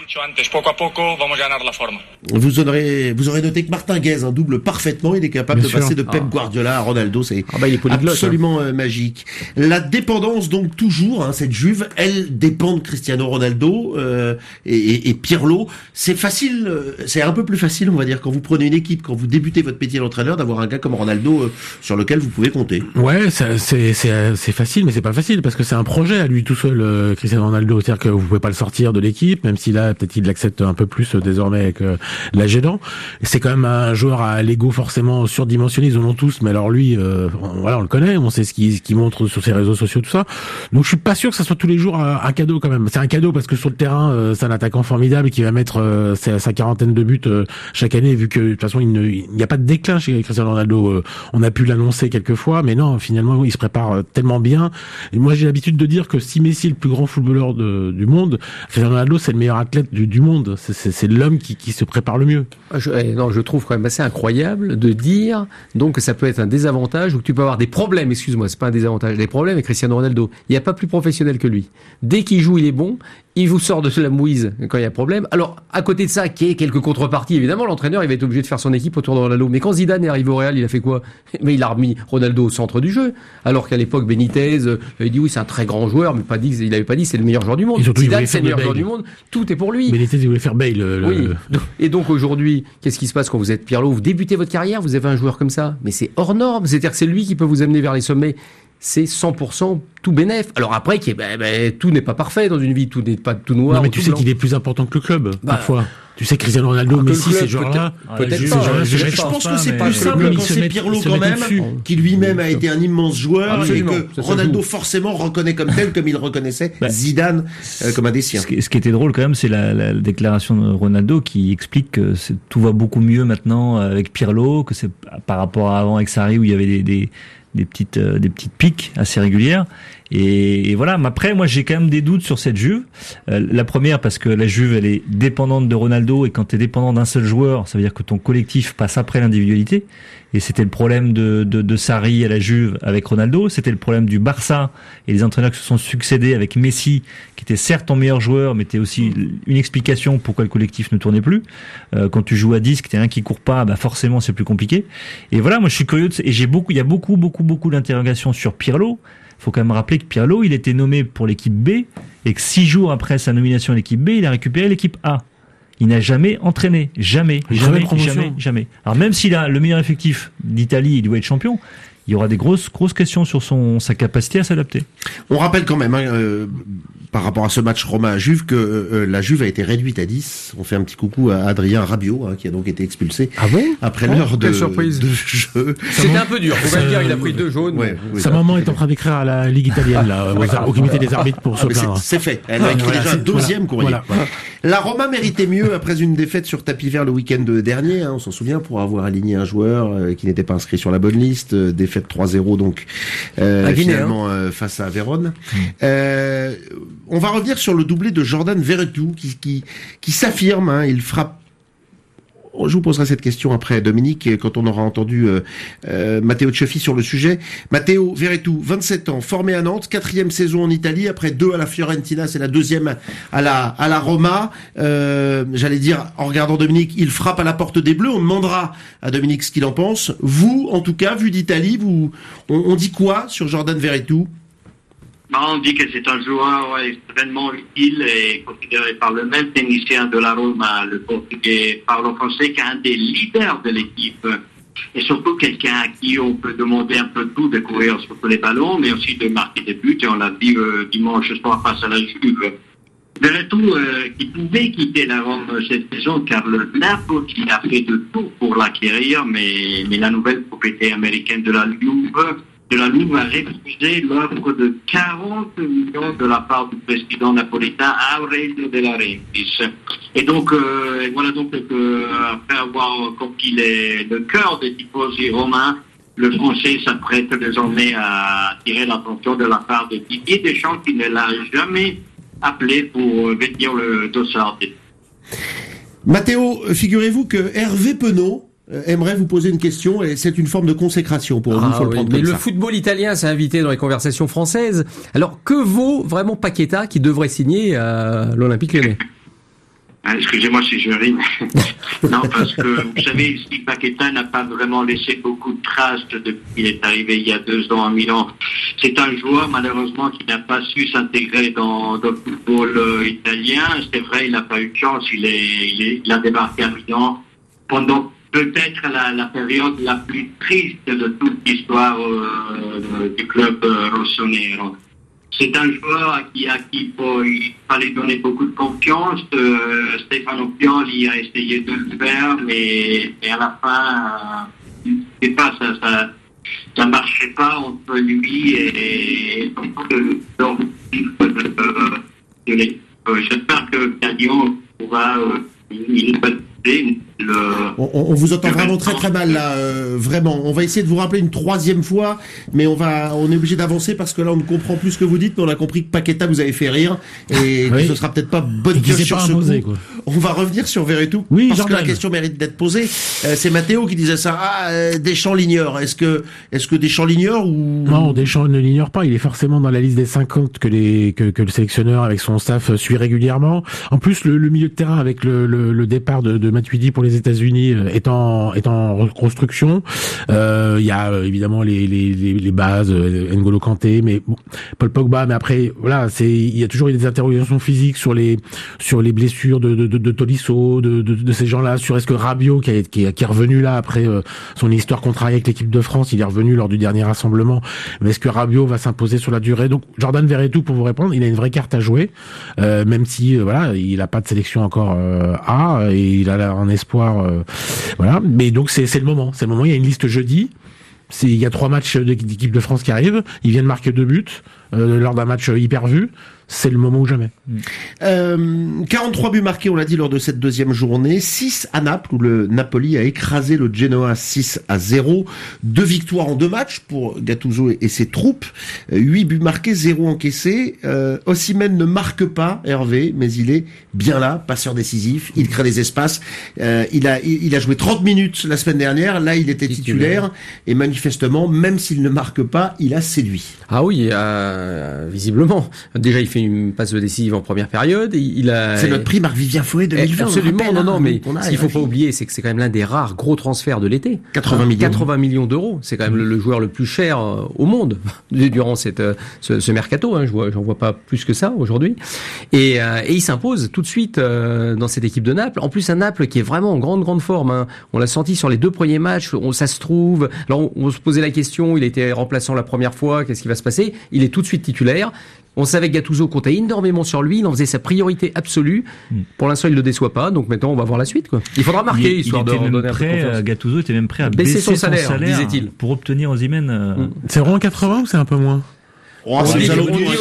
Vous aurez noté que Martin Guez double parfaitement, il est capable de passer de Pep Guardiola à Ronaldo, c'est absolument magique. La dépendance donc toujours, cette Juve, elle dépend de Cristiano Ronaldo et Pirlo. C'est facile, c'est un peu plus facile on va dire quand vous prenez une équipe, quand vous débutez votre métier d'entraîneur, d'avoir un gars comme Ronaldo sur lequel vous pouvez compter. Ouais, c'est facile, mais c'est pas facile parce que c'est un projet à lui tout seul, Cristiano Ronaldo. C'est-à-dire que vous pouvez pas le sortir de l'équipe, même si là peut-être il l'accepte un peu plus désormais avec l'âge aidant. C'est quand même un joueur à l'ego forcément surdimensionné, ils en ont tous, mais alors lui, on le connaît, on sait ce qu'il montre sur ses réseaux sociaux, tout ça. Donc je suis pas sûr que ça soit tous les jours un cadeau quand même. C'est un cadeau parce que sur le terrain, c'est un attaquant formidable qui va mettre sa quarantaine de buts chaque année, vu que de toute façon il n'y a pas de déclin chez Cristiano Ronaldo. On a pu l'annoncer quelques fois, mais non, finalement il se prépare tellement bien. Et moi j'ai l'habitude de dire que si Messi est le plus grand footballeur du monde, Cristiano Ronaldo c'est le meilleur athlète du monde. C'est l'homme qui se prépare le mieux. Je trouve quand même assez incroyable de dire donc que ça peut être un désavantage ou que tu peux avoir des problèmes. Excuse-moi, c'est pas un désavantage. Des problèmes avec Cristiano Ronaldo. Il n'y a pas plus professionnel que lui. Dès qu'il joue, il est bon. il vous sort de la mouise quand il y a problème. Alors, à côté de ça, qu'il y ait quelques contreparties, évidemment, l'entraîneur, il va être obligé de faire son équipe autour de Ronaldo. Mais quand Zidane est arrivé au Real, il a fait quoi? Mais il a remis Ronaldo au centre du jeu. Alors qu'à l'époque, Benitez, il dit oui, c'est un très grand joueur, mais il avait pas dit c'est le meilleur joueur du monde. Zidane, c'est le meilleur joueur du monde. Tout est pour lui. Benitez, il voulait faire Bale. Oui. Et donc, aujourd'hui, qu'est-ce qui se passe quand vous êtes Pirlo? Vous débutez votre carrière, vous avez un joueur comme ça. Mais c'est hors norme. C'est-à-dire que c'est lui qui peut vous amener vers les sommets. C'est 100% tout bénef. Alors après, tout n'est pas parfait dans une vie, tout n'est pas tout noir. Non, mais tu sais qu'il est plus important que le club, parfois. Tu sais, Cristiano Ronaldo, Messi, ces joueurs-là. Peut-être pas. Je pense que c'est plus simple quand c'est Pirlo quand même, qui lui-même a été un immense joueur et que Ronaldo forcément reconnaît comme tel, comme il reconnaissait Zidane comme un des siens. Ce qui était drôle quand même, c'est la déclaration de Ronaldo qui explique que tout va beaucoup mieux maintenant avec Pirlo, que c'est par rapport à avant avec Sarri où il y avait des petites piques assez régulières et voilà. Mais après, moi j'ai quand même des doutes sur cette Juve. La première parce que la Juve elle est dépendante de Ronaldo et quand tu es dépendant d'un seul joueur, ça veut dire que ton collectif passe après l'individualité et c'était le problème de Sarri à la Juve avec Ronaldo, c'était le problème du Barça et les entraîneurs qui se sont succédés avec Messi qui était certes ton meilleur joueur mais était aussi une explication pourquoi le collectif ne tournait plus. Quand tu joues à 10, que t'es un qui court pas, forcément c'est plus compliqué. Et voilà, moi je suis curieux et il y a beaucoup d'interrogations sur Pirlo. Faut quand même rappeler que Pirlo, il était nommé pour l'équipe B et que 6 jours après sa nomination à l'équipe B, il a récupéré l'équipe A. Il n'a jamais entraîné, jamais. Alors même s'il a le meilleur effectif d'Italie, il doit être champion. Il y aura des grosses questions sur sa capacité à s'adapter. On rappelle quand même, par rapport à ce match Roma-Juve, que la Juve a été réduite à 10. On fait un petit coucou à Adrien Rabiot, qui a donc été expulsé après l'heure de jeu. C'était un peu dur, faut bien dire, il a pris 2 jaunes. Sa maman est en train d'écrire à la Ligue italienne, là, au comité des arbitres pour se plaindre. C'est fait, elle a écrit déjà un 2e courrier. Voilà. La Roma méritait mieux après une défaite sur tapis vert le week-end dernier, on s'en souvient, pour avoir aligné un joueur qui n'était pas inscrit sur la bonne liste, défaite 3-0 donc finalement face à Vérone. On va revenir sur le doublé de Jordan Veretout qui s'affirme, il frappe. Je vous poserai cette question après, Dominique, quand on aura entendu Matteo Cioffi sur le sujet. Matteo Veretout, 27 ans, formé à Nantes, 4e saison en Italie, après 2 à la Fiorentina, c'est la 2e à la Roma. J'allais dire, en regardant Dominique, il frappe à la porte des Bleus. On demandera à Dominique ce qu'il en pense. Vous, en tout cas, vu d'Italie, on dit quoi sur Jordan Veretout? On dit que c'est un joueur extrêmement utile et considéré par le même technicien de la Roma, le portugais Paulo Fonseca, un des leaders de l'équipe. Et surtout quelqu'un à qui on peut demander un peu tout, de courir sur tous les ballons, mais aussi de marquer des buts. Et on l'a vu dimanche soir face à la Juve. Veretout qui pouvait quitter la Rome cette saison car le Napoli a fait de tout pour l'acquérir, mais la nouvelle propriété américaine de la Juve a refusé l'offre de 40 millions de la part du président napolitain Aurelio De Laurentiis. Et donc, après avoir conquis le cœur des tifosi romains, le Français s'apprête désormais à attirer l'attention de la part de Didier Deschamps qui ne l'a jamais appelé pour vêtir le dossard. Mathéo, figurez-vous que Hervé Penaud aimerait vous poser une question et c'est une forme de consécration pour vous, faut le prendre comme ça. Mais le football italien s'est invité dans les conversations françaises. Alors que vaut vraiment Paqueta qui devrait signer à l'Olympique Lyonnais? Excusez-moi si je ris, non, parce que vous savez, si Paqueta n'a pas vraiment laissé beaucoup de traces depuis qu'il est arrivé il y a 2 ans à Milan, c'est un joueur malheureusement qui n'a pas su s'intégrer dans le football italien. C'est vrai, il n'a pas eu de chance, il a débarqué à Milan pendant peut-être la période la plus triste de toute l'histoire du club rossonero. C'est un joueur à qui il fallait donner beaucoup de confiance. Stefano Pioli a essayé de le faire, mais à la fin, je sais pas, ça marchait pas entre lui et j'espère que Gagnon pourra une bonne On vous entend vraiment très très mal là, vraiment. On va essayer de vous rappeler une troisième fois, mais on est obligé d'avancer parce que là on ne comprend plus ce que vous dites, mais on a compris que Paqueta vous avez fait rire et que ce sera peut-être pas bonne pioche sur ce coup. On va revenir sur Verretou parce Jordan. Que la question mérite d'être posée. C'est Matteo qui disait ça. Deschamps l'ignore. Est-ce que Deschamps l'ignore ou non? Deschamps ne l'ignore pas. Il est forcément dans la liste des 50 que le sélectionneur avec son staff suit régulièrement. En plus, le milieu de terrain avec le départ de Matuidi pour les États-Unis est en reconstruction. Il y a évidemment les bases, N'Golo Kanté, mais bon, Paul Pogba. Mais après, voilà, il y a toujours eu des interrogations physiques sur les blessures de Tolisso, de ces gens-là. Sur est-ce que Rabiot qui est revenu là après son histoire contrariée avec l'équipe de France, il est revenu lors du dernier rassemblement. Mais est-ce que Rabiot va s'imposer sur la durée? Donc Jordan Verretou, pour vous répondre, il a une vraie carte à jouer, même si voilà, il a pas de sélection encore A et il a un espoir, voilà. Mais donc c'est le moment. Il y a une liste jeudi. Il y a 3 matchs d'équipe de France qui arrivent. Il vient de marquer 2 buts lors d'un match hyper vu. C'est le moment ou jamais. 43 buts marqués, on l'a dit, lors de cette deuxième journée. 6 à Naples, où le Napoli a écrasé le Genoa 6-0. 2 victoires en 2 matchs pour Gattuso et ses troupes. 8 buts marqués, 0 encaissés. Osimhen ne marque pas, Hervé, mais il est bien là, passeur décisif. Il crée des espaces. Il a joué 30 minutes la semaine dernière. Là, il était titulaire. Et manifestement, même s'il ne marque pas, il a séduit. Ah oui, visiblement. Déjà, il fait une passe décisive en première période. C'est notre prix Marc-Vivien Fouet 2020. Absolument, non, mais ce qu'il faut pas oublier, c'est que c'est quand même l'un des rares gros transferts de l'été. 80 millions d'euros. C'est quand même le joueur le plus cher au monde durant ce mercato. J'en vois pas plus que ça aujourd'hui. Et il s'impose tout de suite dans cette équipe de Naples. En plus, un Naples qui est vraiment en grande forme. On l'a senti sur les 2 premiers matchs. Ça se trouve. Alors, on se posait la question. Il était remplaçant la première fois. Qu'est-ce qui va se passer? Il est tout de suite titulaire. On savait que Gattuso comptait énormément sur lui, il en faisait sa priorité absolue. Pour l'instant, il le déçoit pas, donc maintenant on va voir la suite, quoi. Il faudra marquer, histoire de donner un peu de confiance. Gattuso était même prêt à baisser son salaire, disait-il, pour obtenir Osimhen. C'est vraiment 80 ou c'est un peu moins? C'est il y a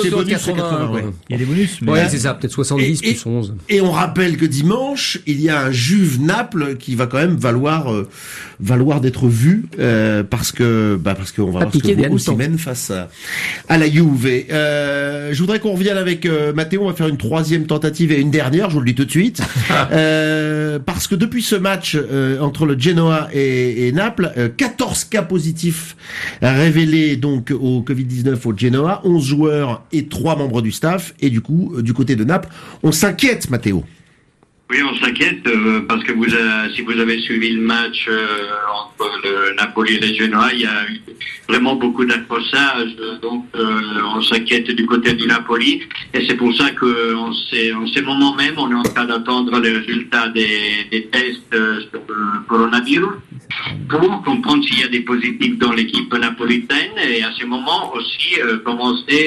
des bonus. Ouais, c'est ça, peut-être 70 plus 11. Et on rappelle que dimanche, il y a un Juve Naples qui va quand même valoir d'être vu, parce qu'on va voir ce que vaut Osimhen face à la Juve. Je voudrais qu'on revienne avec Matteo. On va faire une 3e tentative et une dernière, je vous le dis tout de suite. Parce que depuis ce match entre le Genoa et Naples, 14 cas positifs révélés donc au Covid-19 au Genoa. 11 joueurs et 3 membres du staff. Et du coup, du côté de Naples, on s'inquiète, Matteo. Oui, on s'inquiète parce que si vous avez suivi le match entre le Napoli et le Genoa, il y a eu vraiment beaucoup d'accrochages. Donc, on s'inquiète du côté du Napoli. Et c'est pour ça qu'en ces moments même, on est en train d'attendre les résultats des tests sur le coronavirus pour comprendre s'il y a des positifs dans l'équipe napolitaine. Et à ce moment aussi, commencer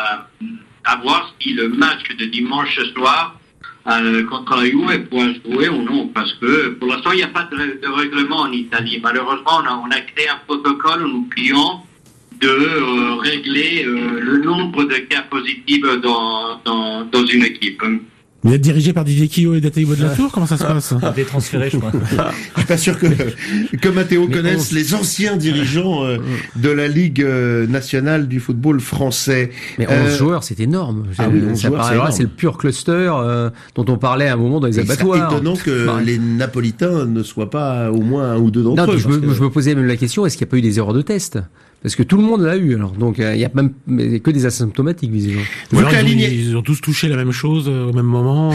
à voir si le match de dimanche soir contre la Juve pourra jouer ou non, parce que pour l'instant il n'y a pas de règlement en Italie. Malheureusement on a créé un protocole où nous prions de régler le nombre de cas positifs dans une équipe. Vous êtes dirigé par Didier Quillot et Nathalie Baudelaire? Comment ça se passe? Détransféré, je crois. Je suis pas sûr que Matteo connaisse les anciens dirigeants de la Ligue nationale du football français. Mais 11 joueurs, c'est énorme. C'est le pur cluster dont on parlait à un moment dans les abattoirs. C'est étonnant que les Napolitains ne soient pas au moins un ou deux d'entre eux. Je me posais même la question, est-ce qu'il n'y a pas eu des erreurs de test? Parce que tout le monde l'a eu, alors. Donc, il y a même que des asymptomatiques, visiblement. Ils ont tous touché la même chose au même moment.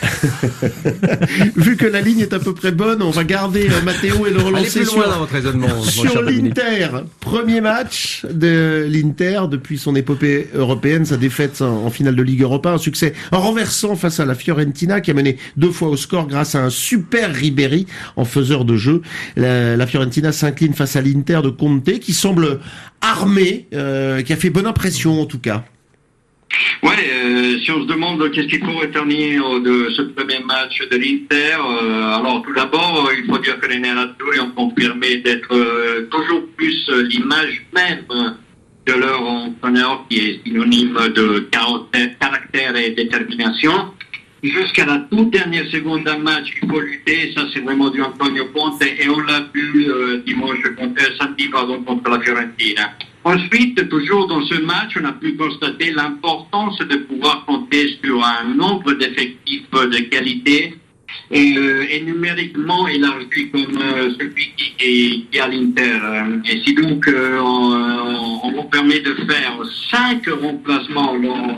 Vu que la ligne est à peu près bonne, on va garder Matteo et le relancer dans votre raisonnement, sur l'Inter. Premier match de l'Inter depuis son épopée européenne, sa défaite en finale de Ligue Europa, un succès en renversant face à la Fiorentina qui a mené 2 fois au score grâce à un super Ribéry en faiseur de jeu. La Fiorentina s'incline face à l'Inter de Conte qui semble armé, qui a fait bonne impression en tout cas. Ouais, si on se demande qu'est-ce qu'il faut retenir de ce premier match de l'Inter, alors tout d'abord, il faut dire que les Nerazzurri ont confirmé d'être toujours plus l'image même de leur entraîneur qui est synonyme de caractère et détermination. jusqu'à la toute dernière seconde d'un match, il faut lutter. Ça, c'est vraiment du Antonio Conte et on l'a vu samedi contre la Fiorentina. Ensuite, toujours dans ce match, on a pu constater l'importance de pouvoir compter sur un nombre d'effectifs de qualité et numériquement élargi comme celui qui est à l'Inter. Et si donc on vous permet de faire 5 remplacements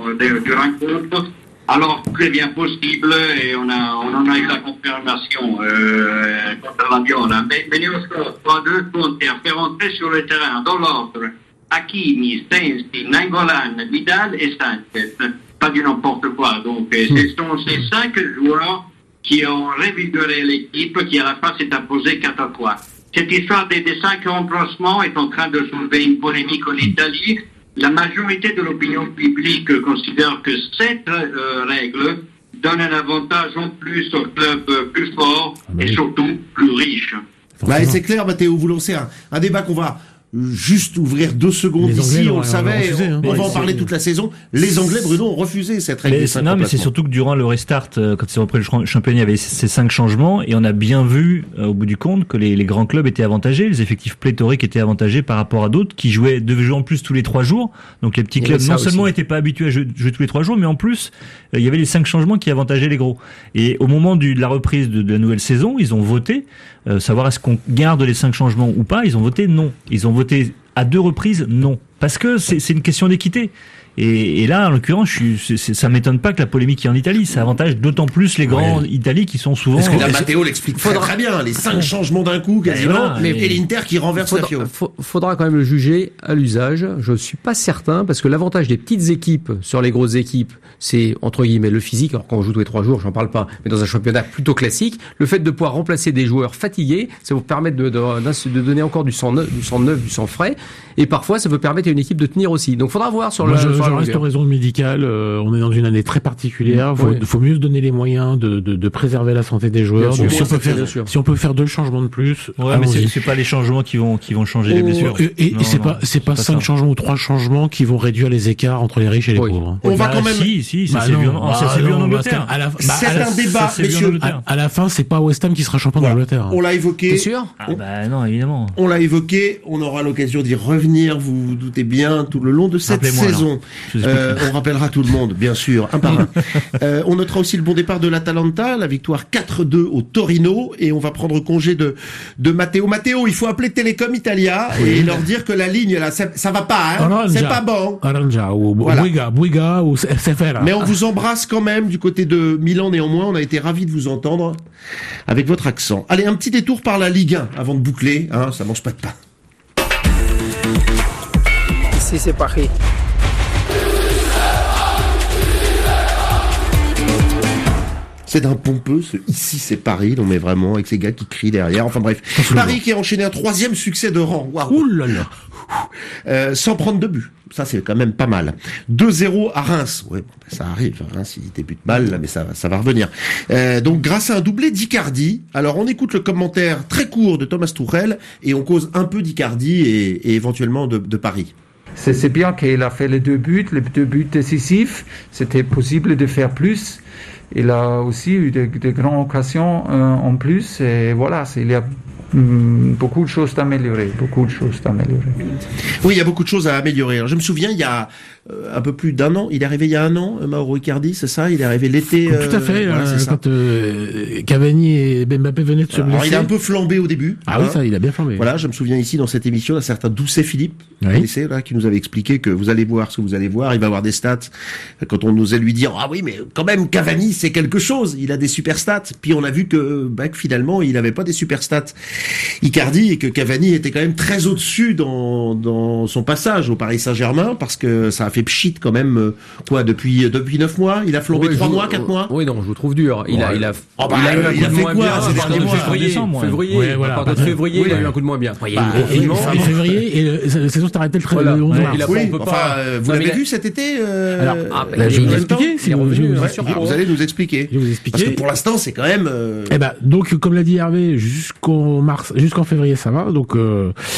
de rencontre, alors très bien possible, et on en a eu la confirmation contre la Viola. Mais nous avons 2 comptes à faire entrer sur le terrain dans l'ordre. Hakimi, Sensi, Nainggolan, Vidal et Sanchez. Pas du n'importe quoi. Donc, ce sont ces 5 joueurs qui ont révigoré l'équipe, qui à la fin s'est imposée 4-3. Cette histoire des 5 remplacements est en train de soulever une polémique en Italie. La majorité de l'opinion publique considère que cette règle donne un avantage en plus aux clubs plus forts et surtout plus riches. Bah, c'est clair, Matteo, vous lancez un débat qu'on va juste ouvrir 2 secondes ici, on le savait, on va en parler toute la saison. Les Anglais, Bruno, ont refusé cette règle. Mais c'est surtout que durant le restart, quand ils ont repris le championnat, il y avait ces 5 changements et on a bien vu, au bout du compte, que les grands clubs étaient avantagés, les effectifs pléthoriques étaient avantagés par rapport à d'autres qui devaient jouer en plus tous les 3 jours. Donc les petits clubs non seulement n'étaient pas habitués à jouer tous les 3 jours, mais en plus, il y avait les 5 changements qui avantageaient les gros. Et au moment de la reprise de la nouvelle saison, ils ont voté savoir est-ce qu'on garde les 5 changements ou pas. Ils ont voté non. Ils ont voté à 2 reprises non. Parce que c'est une question d'équité. Et là, en l'occurrence, ça m'étonne pas que la polémique est en Italie. Ça avantage d'autant plus les grands Italiens qui sont souvent... Parce que là, Matteo l'explique très bien. Les 5 changements d'un coup, quasiment, et l'Inter qui renverse la Fio. Faudra quand même le juger à l'usage. Je suis pas certain, parce que l'avantage des petites équipes sur les grosses équipes, c'est, entre guillemets, le physique. Alors quand on joue tous les 3 jours, j'en parle pas, mais dans un championnat plutôt classique, le fait de pouvoir remplacer des joueurs fatigués, ça vous permet de donner encore du sang neuf, du sang frais, et parfois ça peut permettre à une équipe de tenir aussi. Donc faudra voir sur je reste aux raisons médicales. On est dans une année très particulière. Faut mieux se donner les moyens de préserver la santé des joueurs. Donc, si on peut faire 2 changements de plus. Mais c'est pas les changements qui vont changer les blessures. Et c'est pas 5 changements ou 3 changements qui vont réduire les écarts entre les riches et les pauvres. On va quand même. Ça s'est vu en Angleterre. C'est un débat, messieurs. À la fin, c'est pas West Ham qui sera champion d'Angleterre. On l'a évoqué. T'es sûr? Non, évidemment. On l'a évoqué. On aura l'occasion d'y revenir. Vous vous doutez bien tout le long de cette saison. On rappellera tout le monde, bien sûr, un par un. On notera aussi le bon départ de l'Atalanta, la victoire 4-2 au Torino, et on va prendre congé de Matteo. Matteo, il faut appeler Telecom Italia et leur dire que la ligne là, ça va pas, hein. C'est pas bon. Aranja ou Boiga ou Sefera. Mais on vous embrasse quand même du côté de Milan. Néanmoins, on a été ravis de vous entendre avec votre accent. Allez, un petit détour par la Ligue 1 avant de boucler, hein, ça mange pas de pain. Ici, c'est Paris. C'est d'un pompeux, ici c'est Paris, non mais vraiment, avec ces gars qui crient derrière, enfin bref. Paris qui a enchaîné un 3e succès de rang, waouh. Ouh là là. Sans prendre de but, ça c'est quand même pas mal. 2-0 à Reims, ouais, ça arrive, Reims il débute mal, là, mais ça va revenir. Donc grâce à un doublé d'Icardi, alors on écoute le commentaire très court de Thomas Tuchel, et on cause un peu d'Icardi et éventuellement de Paris. C'est bien qu'il a fait les 2 buts décisifs, c'était possible de faire plus. Il a aussi eu de grandes occasions en plus, et voilà, il y a beaucoup de choses à améliorer, Oui, il y a beaucoup de choses à améliorer. Alors, je me souviens, il y a un peu plus d'1 an, il est arrivé il y a 1 an, Mauro Icardi, c'est ça? Il est arrivé l'été. Tout à fait, voilà, quand Cavani et Mbappé venaient de se blesser. Alors, il a un peu flambé au début. Ah oui, ça, il a bien flambé. Voilà, je me souviens ici dans cette émission d'un certain Doucet Philippe, là, qui nous avait expliqué que vous allez voir ce que vous allez voir, il va avoir des stats. Quand on osait lui dire, ah oui, mais quand même, Cavani, c'est quelque chose, il a des super stats. Puis on a vu que finalement, il n'avait pas des super stats, Icardi, et que Cavani était quand même très au-dessus dans son passage au Paris Saint-Germain, parce que ça a fait pchit quand même, depuis 9 mois, il a flambé 3 mois, 4 mois. Oui, non, je vous trouve dur. Il a eu un coup de fait moins quoi, bien. ces derniers mois? Février, à partir de février, il a eu un coup de moins bien. En février, et la saison s'est arrêtée le 11 mars. Vous l'avez vu cet été? Alors, je vais vous expliquer. Vous allez nous expliquer. Parce que pour l'instant, c'est quand même... donc, comme l'a dit Hervé, jusqu'en février, ça va. Donc,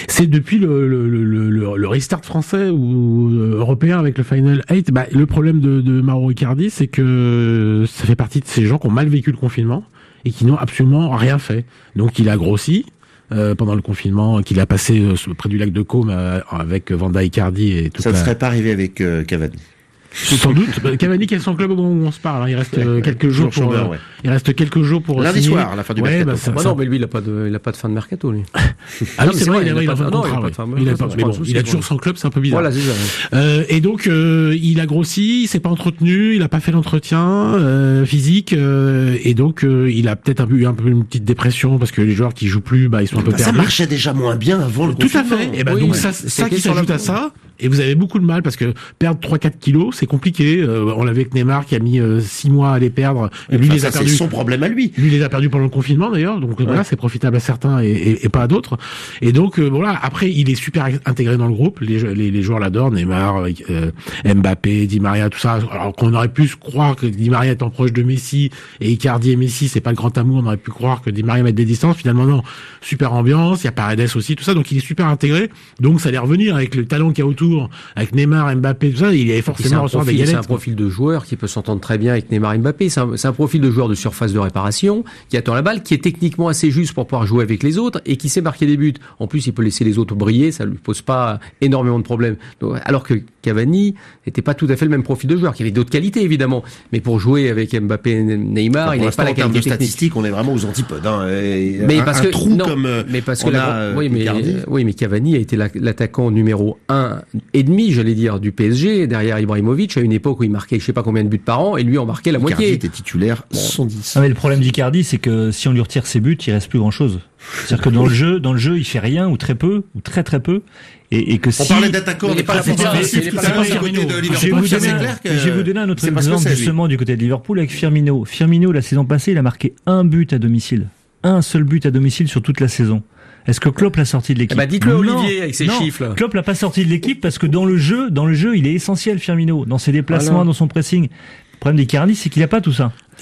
C'est depuis le restart français ou européen avec le Final 8, le problème de Mauro Icardi, c'est que ça fait partie de ces gens qui ont mal vécu le confinement et qui n'ont absolument rien fait. Donc il a grossi pendant le confinement, qu'il a passé près du lac de Côme avec Vanda Icardi et tout ça. Ça ne serait pas arrivé avec Cavani. Sans doute. Cavani qui est son club au moment où on se parle. Il reste quelques jours pour. Il reste quelques jours pour. Lundi soir, à la fin du mercato. Non, mais lui, il a pas de fin de mercato, lui. Ah oui, c'est vrai, il a fin de contrat. Il a toujours son club, c'est un peu bizarre. Voilà, c'est ça. Et donc, il a grossi, il s'est pas entretenu, il a pas fait l'entretien physique, et donc il a peut-être eu un peu une petite dépression parce que les joueurs qui jouent plus, ils sont un peu perdus. Ça marchait déjà moins bien avant le confinement. Tout à fait. Et donc ça qui s'ajoute à ça. Et vous avez beaucoup de mal parce que perdre 3-4 kilos, c'est compliqué. On l'a vu avec Neymar qui a mis 6 mois à les perdre. Et lui, les a perdus. C'est son problème à lui. Lui, il les a perdus pendant le confinement d'ailleurs. Donc voilà, c'est profitable à certains et pas à d'autres. Et donc voilà. Après, il est super intégré dans le groupe. Les joueurs l'adorent. Neymar, Mbappé, Di Maria, tout ça. Alors qu'on aurait pu croire que Di Maria étant proche de Messi et Icardi et Messi, c'est pas le grand amour. On aurait pu croire que Di Maria mette des distances. Finalement, non. Super ambiance. Il y a Paredes aussi, tout ça. Donc il est super intégré. Donc ça allait revenir avec le talent qu'il y a autour. Avec Neymar, Mbappé, tout ça, il allait forcément recevoir des galettes. C'est un profil de joueur qui peut s'entendre très bien avec Neymar et Mbappé. C'est un profil de joueur de surface de réparation, qui attend la balle, qui est techniquement assez juste pour pouvoir jouer avec les autres et qui sait marquer des buts. En plus, il peut laisser les autres briller, ça lui pose pas énormément de problèmes. Donc, alors que Cavani n'était pas tout à fait le même profil de joueur, qui avait d'autres qualités évidemment, mais pour jouer avec Mbappé et Neymar, il n'avait pas la qualité technique. Statistiques, on est vraiment aux antipodes. Mais parce que Cavani a été l'attaquant numéro 1 et demi, j'allais dire, du PSG, derrière Ibrahimovic, à une époque où il marquait je sais pas combien de buts par an, et lui en marquait la moitié. Icardi était titulaire 110. Mais le problème d'Icardi, c'est que si on lui retire ses buts, il reste plus grand chose. C'est-à-dire que dans le jeu, il fait rien, ou très peu, ou très très peu. Et que si. On parlait d'attaquants, on n'est pas là pour ça. Je vais vous donner un autre exemple, justement, du côté de Liverpool avec Firmino. Firmino, la saison passée, il a marqué un but à domicile. Un seul but à domicile sur toute la saison. Est-ce que Klopp l'a sorti de l'équipe? Dites-le Olivier avec ses chiffres. Là. Klopp l'a pas sorti de l'équipe parce que dans le jeu, il est essentiel, Firmino, dans ses déplacements, dans son pressing. Le problème d'Icardi, c'est qu'il a pas tout ça. Quand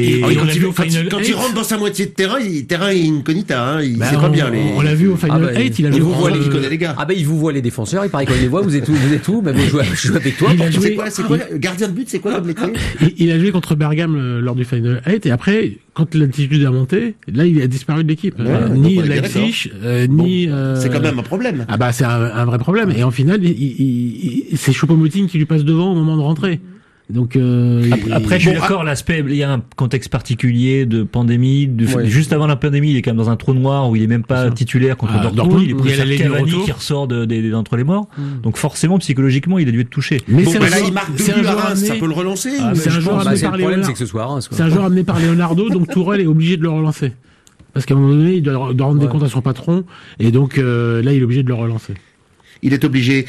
il rentre dans sa moitié de terrain incognita, il sait pas bien. On l'a vu au Final 8, il a joué. Il connaît les gars. Il vous voit les défenseurs, il paraît qu'on les voit, vous êtes où, je joue avec toi. C'est quoi, gardien de but, c'est quoi comme métier? Il a joué contre Bergame lors du Final 8, et après, quand l'altitude a monté, là, il a disparu de l'équipe. Ni Leipzig, ni, c'est quand même un problème. C'est un vrai problème. Et en finale, c'est Choupo-Moting qui lui passe devant au moment de rentrer. Donc après, je suis d'accord, l'aspect, il y a un contexte particulier de pandémie. Juste avant la pandémie, il est quand même dans un trou noir où il est même pas titulaire contre Dortmund. Il est plus Cavani qui ressort d'entre les morts. Donc forcément, psychologiquement, il a dû être touché. Mais il marque 2 buts à Reims, ça peut le relancer. C'est un joueur amené par Leonardo. C'est un joueur amené par Leonardo, donc Tourelle est obligé de le relancer. Parce qu'à un moment donné, il doit rendre des comptes à son patron, et donc là, il est obligé de le relancer. Il est obligé.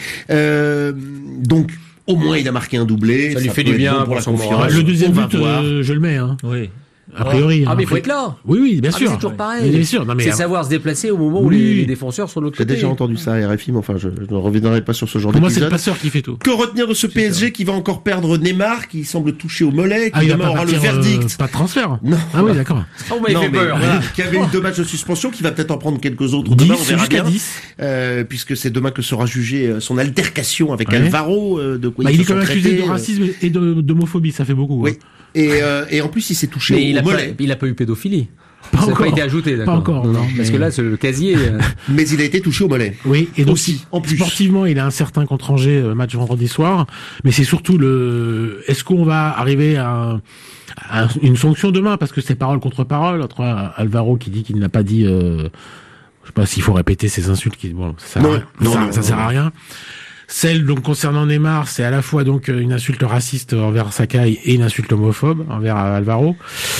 Donc. Au moins, il a marqué un doublé. Ça lui fait du bien pour la confiance. Le deuxième but, je le mets. Oui. A priori. Mais il faut être là. Oui, bien sûr. C'est toujours pareil. Bien sûr. C'est savoir se déplacer au moment où les défenseurs sont de l'autre côté. J'ai déjà entendu ça à RFI, mais enfin, je ne reviendrai pas sur ce genre d'épisode. Moi, c'est le passeur qui fait tout. Que retenir de ce PSG qui va encore perdre Neymar, qui semble touché au mollet, qui demain aura le verdict. Pas de transfert. Non. Ah oui, d'accord. On m'a fait peur. Qui avait eu 2 matchs de suspension, qui va peut-être en prendre quelques autres demain, on verra bien. 10. Puisque c'est demain que sera jugée son altercation avec Alvaro, de quoi il est quand même accusé de racisme et d'homophobie, ça fait beaucoup. Oui. Et en plus, il s'est touché au mollet. Il a pas eu pédophilie. Ça n'a pas été ajouté, d'accord. Pas encore, non. Parce que là, c'est le casier. Mais il a été touché au mollet. Oui, et donc aussi, en plus. Sportivement, il a un certain contre Angers, match vendredi soir. Mais c'est surtout est-ce qu'on va arriver à une sanction demain? Parce que c'est parole contre parole, entre Alvaro qui dit qu'il n'a pas dit, je sais pas s'il faut répéter ces insultes ça sert à rien. Celle donc concernant Neymar, c'est à la fois donc une insulte raciste envers Sakai et une insulte homophobe envers Alvaro.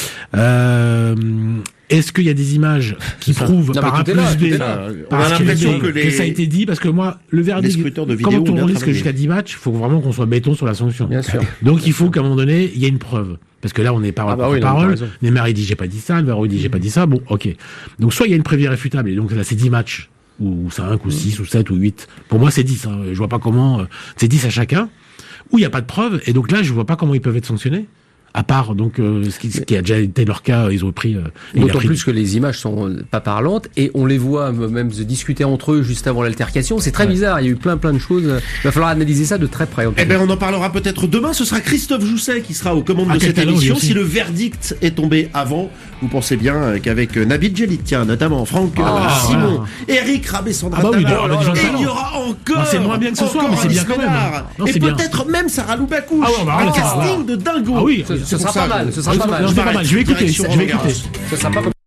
Est-ce qu'il y a des images qui prouvent par A plus B, que ça a été dit? Parce que moi, le verdict, quand on risque jusqu'à 10 matchs, il faut vraiment qu'on soit béton sur la sanction. Bien sûr. Donc il faut qu'à un moment donné, il y ait une preuve. Parce que là, on est parole par parole. Neymar, il dit j'ai pas dit ça, Alvaro, il dit j'ai pas dit ça. Bon, ok. Donc soit il y a une preuve irréfutable, et donc là, c'est 10 matchs. Ou 5, ou 6, ou 7, ou 8. Pour moi, c'est 10. Je vois pas comment... c'est 10 à chacun. Ou il n'y a pas de preuve. Et donc là, je vois pas comment ils peuvent être sanctionnés. À part donc ce qui a déjà été leur cas, ils ont pris. D'autant plus que les images sont pas parlantes et on les voit même se discuter entre eux juste avant l'altercation. C'est très bizarre. Il y a eu plein de choses. Il va falloir analyser ça de très près. Eh ben on en parlera peut-être demain. Ce sera Christophe Jousset qui sera aux commandes de cette émission. Si le verdict est tombé avant, vous pensez bien qu'avec Nabil Djellit, tiens, notamment Franck Simon, Eric Rabessandra, il y aura encore. C'est moins bien que ce soir, mais c'est bien quand même. Et peut-être même Sarah Loubakou. Un casting de dingo. Ce sera pas mal. Je vais écouter. Ce sera pas